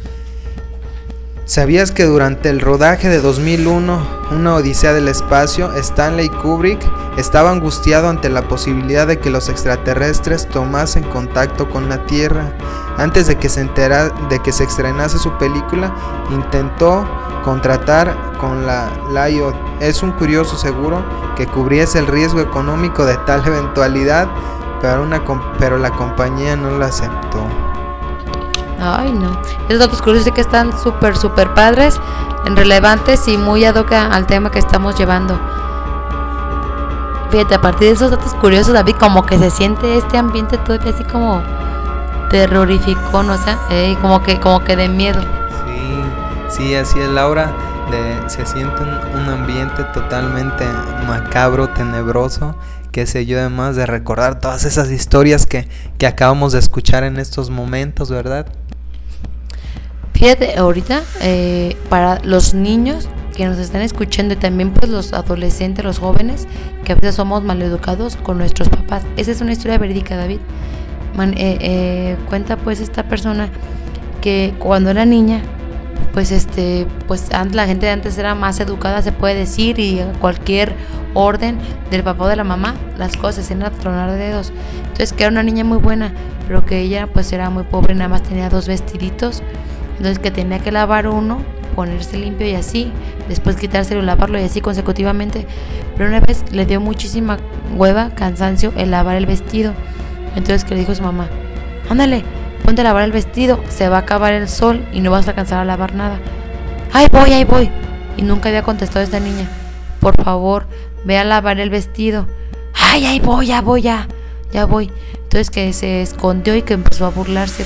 ¿Sabías que durante el rodaje de 2001, Una Odisea del Espacio, Stanley Kubrick estaba angustiado ante la posibilidad de que los extraterrestres tomasen contacto con la Tierra? Antes de que se estrenase su película, intentó contratar con la Lyot. Es un curioso seguro que cubriese el riesgo económico de tal eventualidad, pero la compañía no lo aceptó. Ay, no. Esos datos curiosos sí que están súper padres, relevantes y muy ad hoc al tema que estamos llevando. Fíjate, a partir de esos datos curiosos, David, como que se siente este ambiente todo así como terrorífico, ¿no? O sea, como que de miedo. Sí, así es, Laura. Se siente un ambiente totalmente macabro, tenebroso, qué sé yo, además de recordar todas esas historias que acabamos de escuchar en estos momentos, ¿verdad? Fíjate, ahorita para los niños que nos están escuchando y también pues los adolescentes, los jóvenes, que a veces somos maleducados con nuestros papás. Esa es una historia verídica, David. Cuenta pues esta persona que cuando era niña, pues la gente de antes era más educada, se puede decir, y cualquier orden del papá o de la mamá, las cosas se hacían a tronar de dedos. Entonces que era una niña muy buena, pero que ella pues era muy pobre, nada más tenía 2 vestiditos, entonces que tenía que lavar uno, ponerse limpio y así, después quitárselo y lavarlo y así consecutivamente. Pero una vez le dio muchísima hueva, cansancio el lavar el vestido, entonces que le dijo a su mamá: ándale, ponte a lavar el vestido, se va a acabar el sol y no vas a alcanzar a lavar nada. Ahí voy. Y nunca había contestado esta niña: por favor, ve a lavar el vestido. Ay, ahí voy, ya voy. Entonces que se escondió y que empezó a burlarse,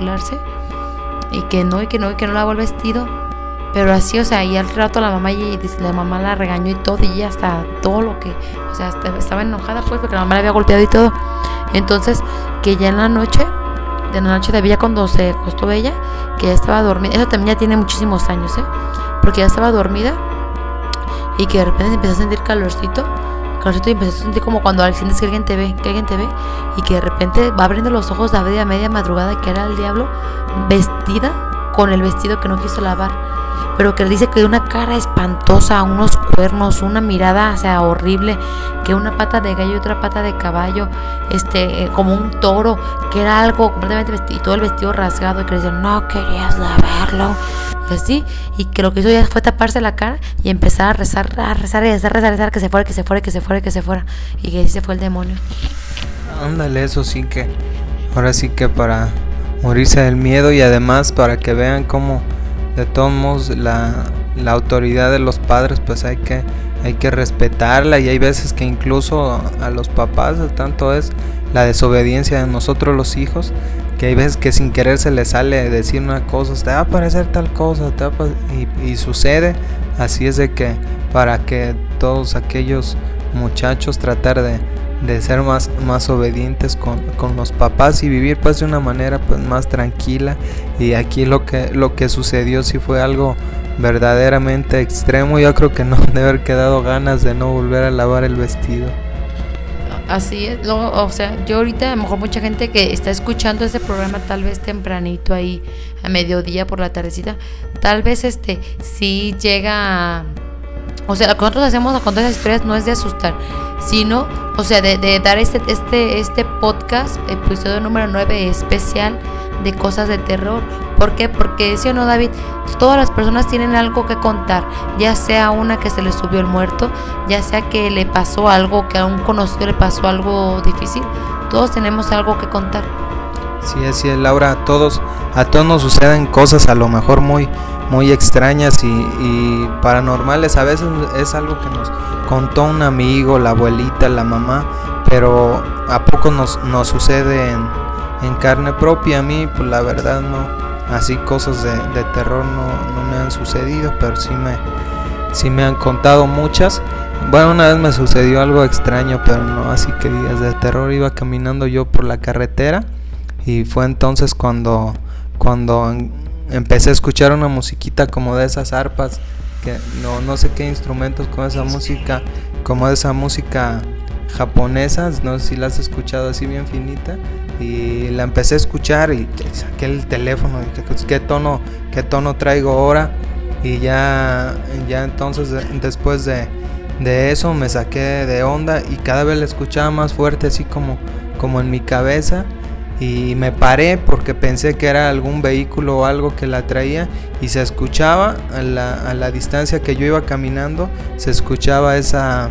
y que no lavó el vestido. Pero así, o sea, y al rato la mamá la regañó y todo, y ella hasta todo lo que, o sea, estaba enojada pues porque la mamá la había golpeado y todo. Entonces que ya en la noche de Bella, cuando se acostó Bella, que ya estaba dormida, eso también ya tiene muchísimos años, porque ya estaba dormida, y que de repente empezó a sentir calorcito, y empezó a sentir como cuando sientes que alguien te ve, y que de repente va abriendo los ojos a media madrugada, que era el diablo, vestida con el vestido que no quiso lavar, pero que dice que una cara espantosa, unos cuernos, una mirada, o sea, horrible, que una pata de gallo y otra pata de caballo, como un toro, que era algo completamente vestido, y todo el vestido rasgado, y que le decían: no querías lavarlo, y así, y que lo que hizo ya fue taparse la cara y empezar a rezar, que se fuera, y que ahí se fue el demonio. Ándale, eso sí que, ahora sí que para morirse del miedo, y además para que vean cómo de todos modos la autoridad de los padres pues hay que respetarla, y hay veces que incluso a los papás tanto es la desobediencia de nosotros los hijos, que hay veces que sin querer se les sale decir una cosa, te va a parecer tal cosa, y sucede. Así es de que para que todos aquellos muchachos tratar de ser más obedientes con los papás y vivir pues de una manera pues más tranquila. Y aquí lo que sucedió sí fue algo verdaderamente extremo. Yo creo que no debe haber quedado ganas de no volver a lavar el vestido. Así es, o sea, yo ahorita a lo mejor mucha gente que está escuchando este programa tal vez tempranito ahí a mediodía por la tardecita, tal vez sí llega a, o sea, lo que nosotros hacemos con todas esas historias no es de asustar, sino, o sea, de dar este podcast, episodio número 9 especial de cosas de terror. ¿Por qué? Porque ¿sí o no, David? Todas las personas tienen algo que contar, ya sea una que se le subió el muerto, ya sea que le pasó algo, que a un conocido le pasó algo difícil. Todos tenemos algo que contar. Sí, así es, Laura. A todos nos suceden cosas a lo mejor muy extrañas y paranormales. A veces es algo que nos contó un amigo, la abuelita, la mamá, pero a poco nos sucede en carne propia. A mí, pues la verdad no, así cosas de terror no me han sucedido, pero sí me han contado muchas. Bueno, una vez me sucedió algo extraño, pero no así que digas de terror. Iba caminando yo por la carretera y fue entonces cuando empecé a escuchar una musiquita como de esas arpas, que no sé qué instrumentos, con esa música, como de esa música japonesa, no sé si la has escuchado, así bien finita, y la empecé a escuchar y saqué el teléfono y dije, ¿qué tono traigo ahora? Y ya entonces después de eso me saqué de onda y cada vez la escuchaba más fuerte, así como en mi cabeza, y me paré porque pensé que era algún vehículo o algo que la traía, y se escuchaba a la distancia que yo iba caminando, se escuchaba esa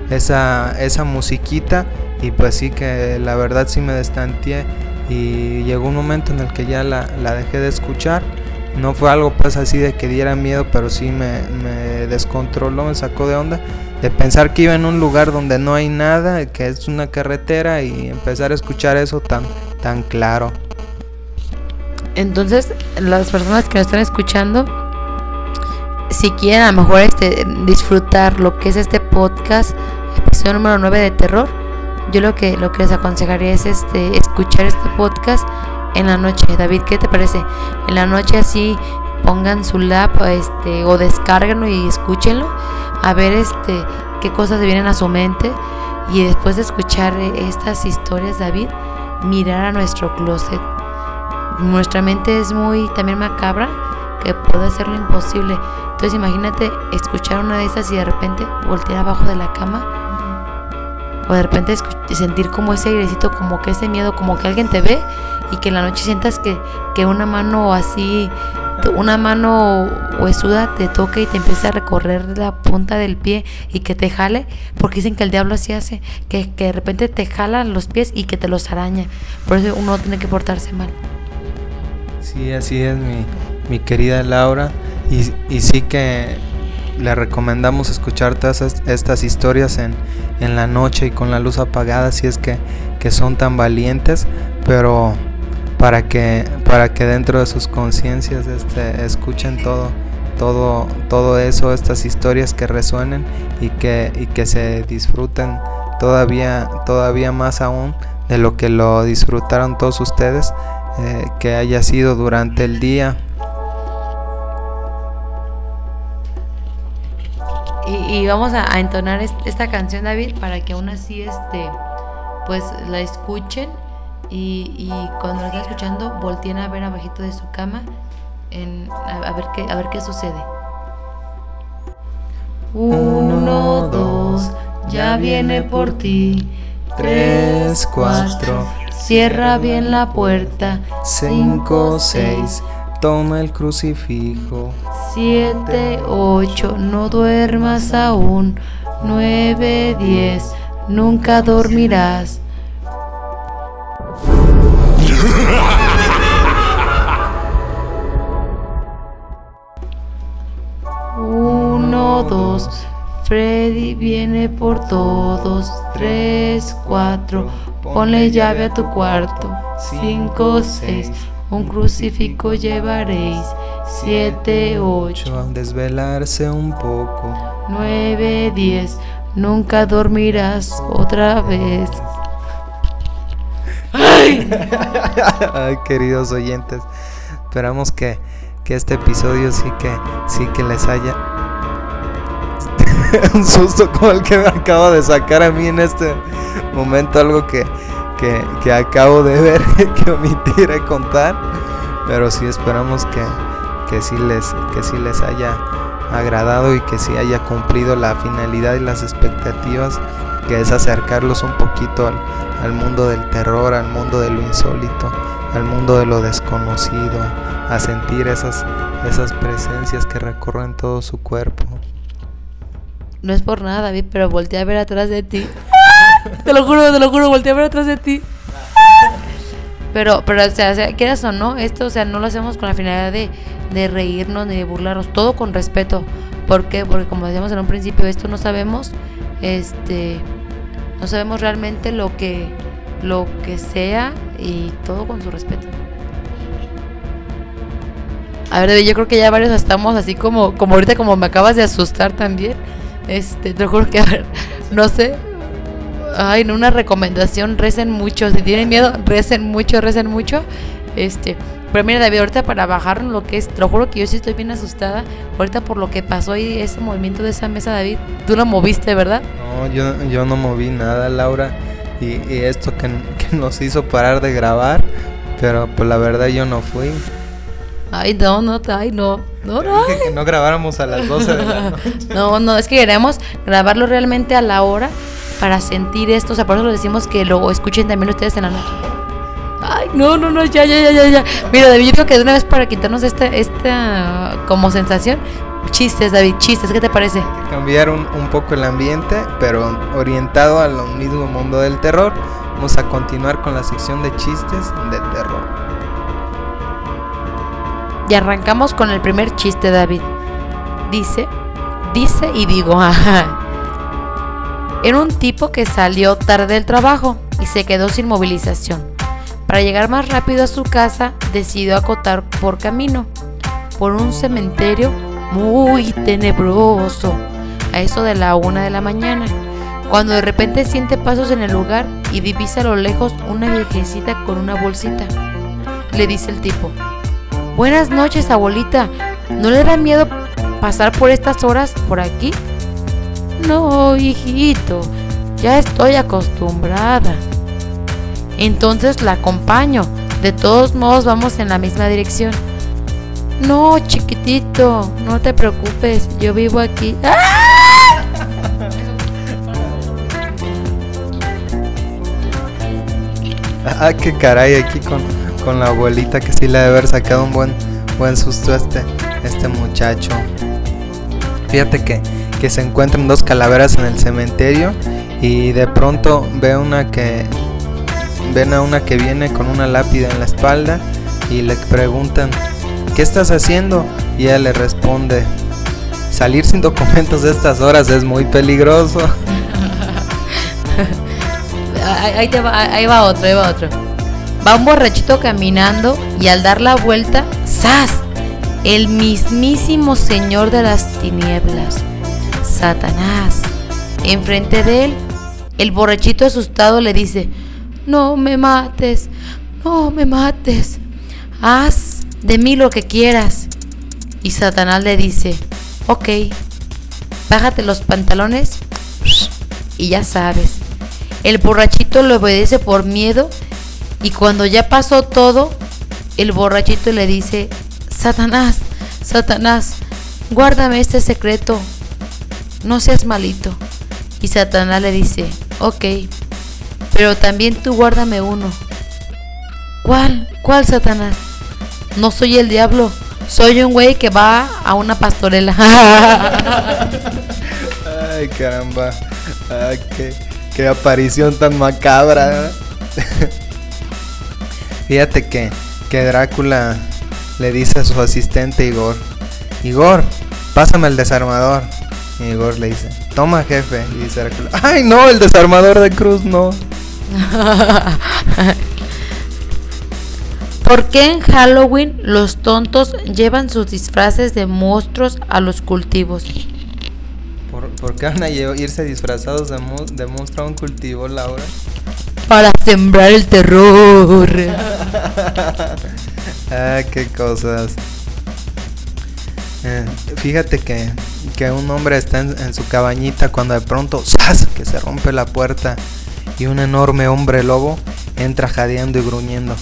musiquita, y pues sí que la verdad sí me destanteé, y llegó un momento en el que ya la dejé de escuchar. No fue algo pues así de que diera miedo, pero sí me descontroló, me sacó de onda de pensar que iba en un lugar donde no hay nada, que es una carretera, y empezar a escuchar eso tan claro. Entonces, las personas que nos están escuchando, si quieren a lo mejor disfrutar lo que es este podcast, episodio número 9 de terror, yo lo que les aconsejaría es escuchar este podcast en la noche. David, ¿qué te parece? En la noche así pongan su lap o descárguenlo y escúchenlo, a ver qué cosas se vienen a su mente, y después de escuchar estas historias, David, mirar a nuestro closet. Nuestra mente es muy también macabra, que puede hacer lo imposible. Entonces imagínate escuchar una de estas y de repente voltear abajo de la cama, o de repente sentir como ese airecito, como que ese miedo, como que alguien te ve, y que en la noche sientas que una mano así, una mano huesuda te toque y te empieza a recorrer la punta del pie y que te jale, porque dicen que el diablo así hace, que de repente te jala los pies y que te los araña. Por eso uno tiene que portarse mal. Sí, así es, mi querida Laura, y sí que le recomendamos escuchar todas estas historias en la noche y con la luz apagada, si es que son tan valientes, pero para que dentro de sus conciencias escuchen todo eso, estas historias que resuenen, y que se disfruten todavía más aún de lo que lo disfrutaron todos ustedes, que haya sido durante el día. Y vamos a entonar esta canción, David, para que aún así pues la escuchen, y cuando la estén escuchando volteen a ver abajito de su cama a ver qué sucede. 1, 2, ya viene por ti. 3, 4, cierra bien la puerta. 5, 6, toma el crucifijo. 7, 8, no duermas aún. 9, 10, nunca dormirás. Uno, 2, Freddy viene por todos. 3, 4, ponle llave a tu cuarto. 5, 6, un crucifijo llevaréis. 7, 8, desvelarse un poco. 9, 10, nunca dormirás otra vez. ¡Ay! Ay, queridos oyentes, esperamos que este episodio sí que les haya un susto como el que me acaba de sacar a mí en este momento, algo que acabo de ver que omitiré contar, pero sí esperamos que sí les haya agradado y que sí haya cumplido la finalidad y las expectativas, que es acercarlos un poquito al mundo del terror, al mundo de lo insólito, al mundo de lo desconocido, a sentir esas presencias que recorren todo su cuerpo. No es por nada, David, pero volteé a ver atrás de ti. Te lo juro, volteé a ver atrás de ti. Pero o sea, quieras o no, esto, o sea, no lo hacemos con la finalidad de reírnos ni de burlarnos, todo con respeto. ¿Por qué? Porque como decíamos en un principio, esto no sabemos, no sabemos realmente lo que sea, y todo con su respeto. A ver, David, yo creo que ya varios estamos así como ahorita, como me acabas de asustar también. Te lo juro que, a ver, no sé. Ay, no, una recomendación, recen mucho. Si tienen miedo, recen mucho. Pero mira, David, ahorita para bajar lo que es, te lo juro que yo sí estoy bien asustada. Ahorita por lo que pasó y ese movimiento de esa mesa, David, tú lo moviste, ¿verdad? No, yo no moví nada, Laura. Y esto que nos hizo parar de grabar, pero pues la verdad yo no fui. Ay, no. Dije que no grabáramos a las 12 de la noche. No, es que queremos grabarlo realmente a la hora para sentir esto. O sea, por eso lo decimos que lo escuchen también ustedes en la noche. Ay, no, ya. Mira, David, yo creo que de una vez para quitarnos esta como sensación, chistes, David, ¿qué te parece? Hay que cambiar un poco el ambiente, pero orientado al mismo mundo del terror. Vamos a continuar con la sección de chistes de terror. Y arrancamos con el primer chiste, David. Dice y digo, era un tipo que salió tarde del trabajo y se quedó sin movilización. Para llegar más rápido a su casa, decidió acotar por camino por un cementerio muy tenebroso, a eso de la 1 de la mañana, cuando de repente siente pasos en el lugar y divisa a lo lejos una viejecita con una bolsita. Le dice el tipo: buenas noches, abuelita, ¿no le da miedo pasar por estas horas por aquí? No, hijito, ya estoy acostumbrada. Entonces la acompaño, de todos modos vamos en la misma dirección. No, chiquitito, no te preocupes, yo vivo aquí. ¡Ah! Ah, qué caray, aquí con la abuelita, que sí le debe haber sacado un buen susto a este muchacho. Fíjate que se encuentran dos calaveras en el cementerio y de pronto ven a una que viene con una lápida en la espalda y le preguntan: ¿qué estás haciendo? Y ella le responde: salir sin documentos a estas horas es muy peligroso. Ahí va otro. Va un borrachito caminando y al dar la vuelta, ¡zas!, el mismísimo señor de las tinieblas, Satanás. Enfrente de él, el borrachito asustado le dice: no me mates, haz de mí lo que quieras. Y Satanás le dice: ok, bájate los pantalones y ya sabes. El borrachito le obedece por miedo, y cuando ya pasó todo, el borrachito le dice: Satanás, guárdame este secreto, no seas malito. Y Satanás le dice: ok, pero también tú guárdame uno. ¿Cuál, Satanás? no soy el diablo, soy un güey que va a una pastorela. Ay, caramba. Ay, qué aparición tan macabra, ¿eh? Fíjate que Drácula le dice a su asistente Igor, pásame el desarmador. Y Igor le dice, toma, jefe. Y dice Drácula, ay no, el desarmador de cruz no. ¿Por qué en Halloween los tontos llevan sus disfraces de monstruos a los cultivos? ¿Por qué van a irse disfrazados de monstruo a un cultivo, Laura? Para sembrar el terror. Ah, qué cosas. Fíjate que un hombre está en su cabañita cuando de pronto ¡zas!, que se rompe la puerta y un enorme hombre lobo entra jadeando y gruñendo.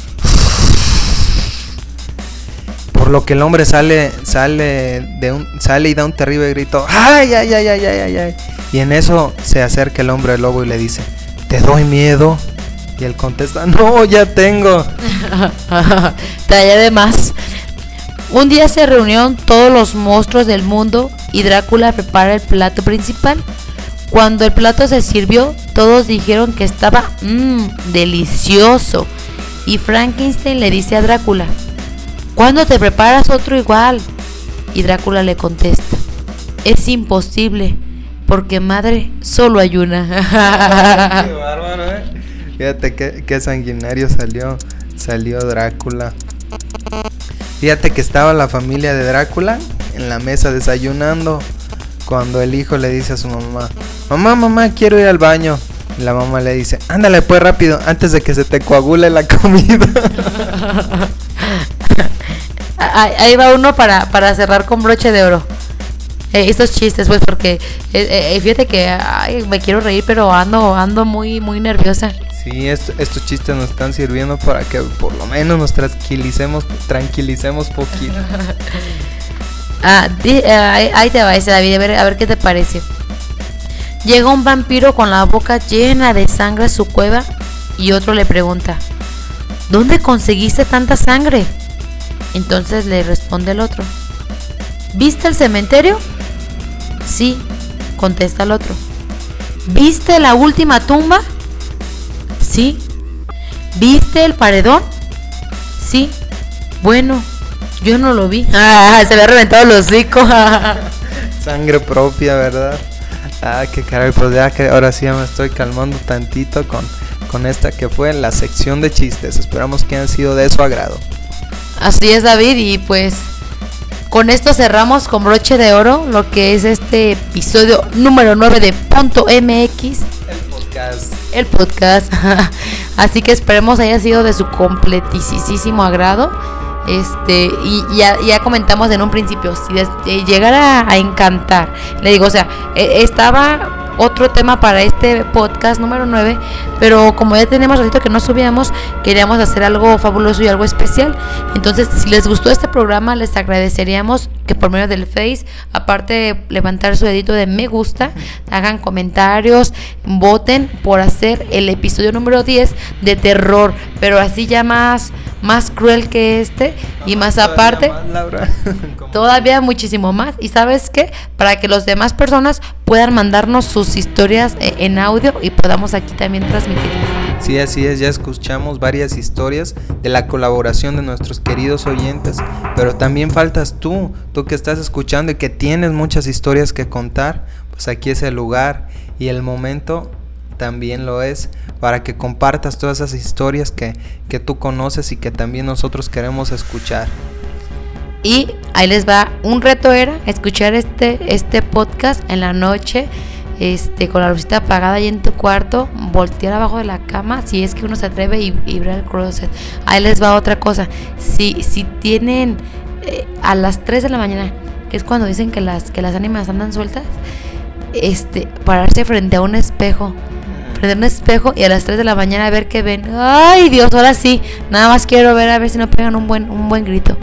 Por lo que el hombre sale y da un terrible grito. ¡Ay, ay, ay, ay, ay, ay! Y en eso se acerca el hombre lobo y le dice, ¿te doy miedo? Y él contesta, no, ya tengo. Talla de más. Un día se reunieron todos los monstruos del mundo y Drácula prepara el plato principal. Cuando el plato se sirvió, todos dijeron que estaba delicioso. Y Frankenstein le dice a Drácula, ¿cuándo te preparas otro igual? Y Drácula le contesta, es imposible, porque madre solo hay una. Qué bárbaro, ¿eh? Fíjate qué sanguinario salió Drácula. Fíjate que estaba la familia de Drácula en la mesa desayunando cuando el hijo le dice a su mamá, mamá, quiero ir al baño. Y la mamá le dice, ándale pues rápido, antes de que se te coagule la comida. Ahí va uno para cerrar con broche de oro. Estos chistes, pues, porque fíjate que me quiero reír, pero ando muy nerviosa. Sí, estos chistes nos están sirviendo para que por lo menos nos tranquilicemos poquito. Ahí te va ese, David, a ver qué te parece. Llega un vampiro con la boca llena de sangre a su cueva y otro le pregunta, ¿dónde conseguiste tanta sangre? Entonces le responde el otro, ¿viste el cementerio? Sí, contesta el otro. ¿Viste la última tumba? Sí. ¿Viste el paredón? Sí. Bueno, yo no lo vi. Se le ha reventado el hocico. Sangre propia, ¿verdad? Qué caray, pues ya que ahora sí ya me estoy calmando tantito con esta que fue la sección de chistes. Esperamos que hayan sido de su agrado. Así es, David, y pues con esto cerramos con broche de oro lo que es este episodio número 9 de Punto MX. El podcast. Así que esperemos haya sido de su completísimo agrado. Y ya comentamos en un principio, si llegara a encantar, le digo, o sea, estaba otro tema para este podcast número 9, pero como ya tenemos ratito que no subíamos, queríamos hacer algo fabuloso y algo especial. Entonces, si les gustó este programa, les agradeceríamos que por medio del Face, aparte de levantar su dedito de me gusta, hagan comentarios, voten por hacer el episodio número 10 de terror, pero así ya más cruel que este, y más aparte más, Laura. Todavía muchísimo más. Y ¿sabes qué? Para que las demás personas puedan mandarnos sus historias en audio y podamos aquí también transmitirlas. Sí, así es, ya escuchamos varias historias de la colaboración de nuestros queridos oyentes, pero también faltas tú que estás escuchando y que tienes muchas historias que contar. Pues aquí es el lugar y el momento también lo es para que compartas todas esas historias que tú conoces y que también nosotros queremos escuchar. Y ahí les va, un reto era escuchar este podcast en la noche, con la lucita apagada ahí en tu cuarto, voltear abajo de la cama, si es que uno se atreve, y ver el closet. Ahí les va otra cosa, si tienen a las 3 de la mañana, que es cuando dicen que las ánimas andan sueltas, pararse frente a un espejo y a las 3 de la mañana ver qué ven. Ay Dios, ahora sí, nada más quiero ver a ver si no pegan un buen grito.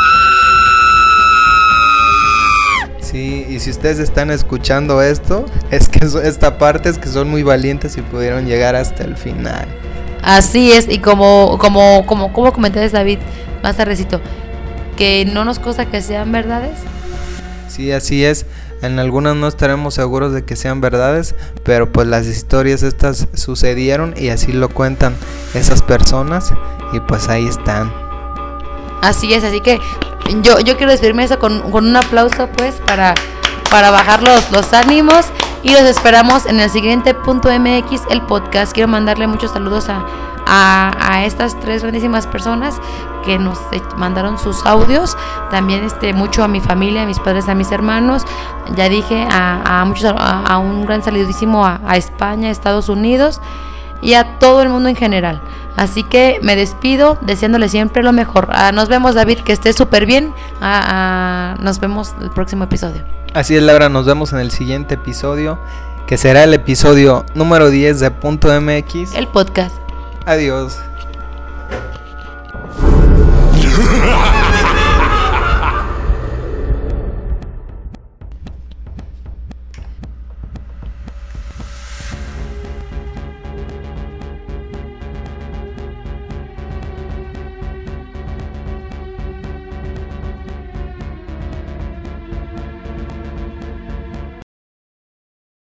Sí, y si ustedes están escuchando esto, es que esta parte es que son muy valientes y pudieron llegar hasta el final. Así es, y como comentabas, David, más tardecito, que no nos consta que sean verdades. Sí, así es. En algunas no estaremos seguros de que sean verdades, pero pues las historias estas sucedieron y así lo cuentan esas personas y pues ahí están. Así es, así que yo quiero despedirme eso con un aplauso pues para bajar los ánimos, y los esperamos en el siguiente .mx, el podcast. Quiero mandarle muchos saludos a estas 3 grandísimas personas que nos mandaron sus audios. También mucho a mi familia, a mis padres, a mis hermanos. Ya dije a un gran saludísimo a España, a Estados Unidos y a todo el mundo en general. Así que me despido deseándole siempre lo mejor. Nos vemos, David, que estés súper bien. Nos vemos el próximo episodio. Así es, Laura, nos vemos en el siguiente episodio, que será el episodio número 10 de .mx, el podcast. Adiós.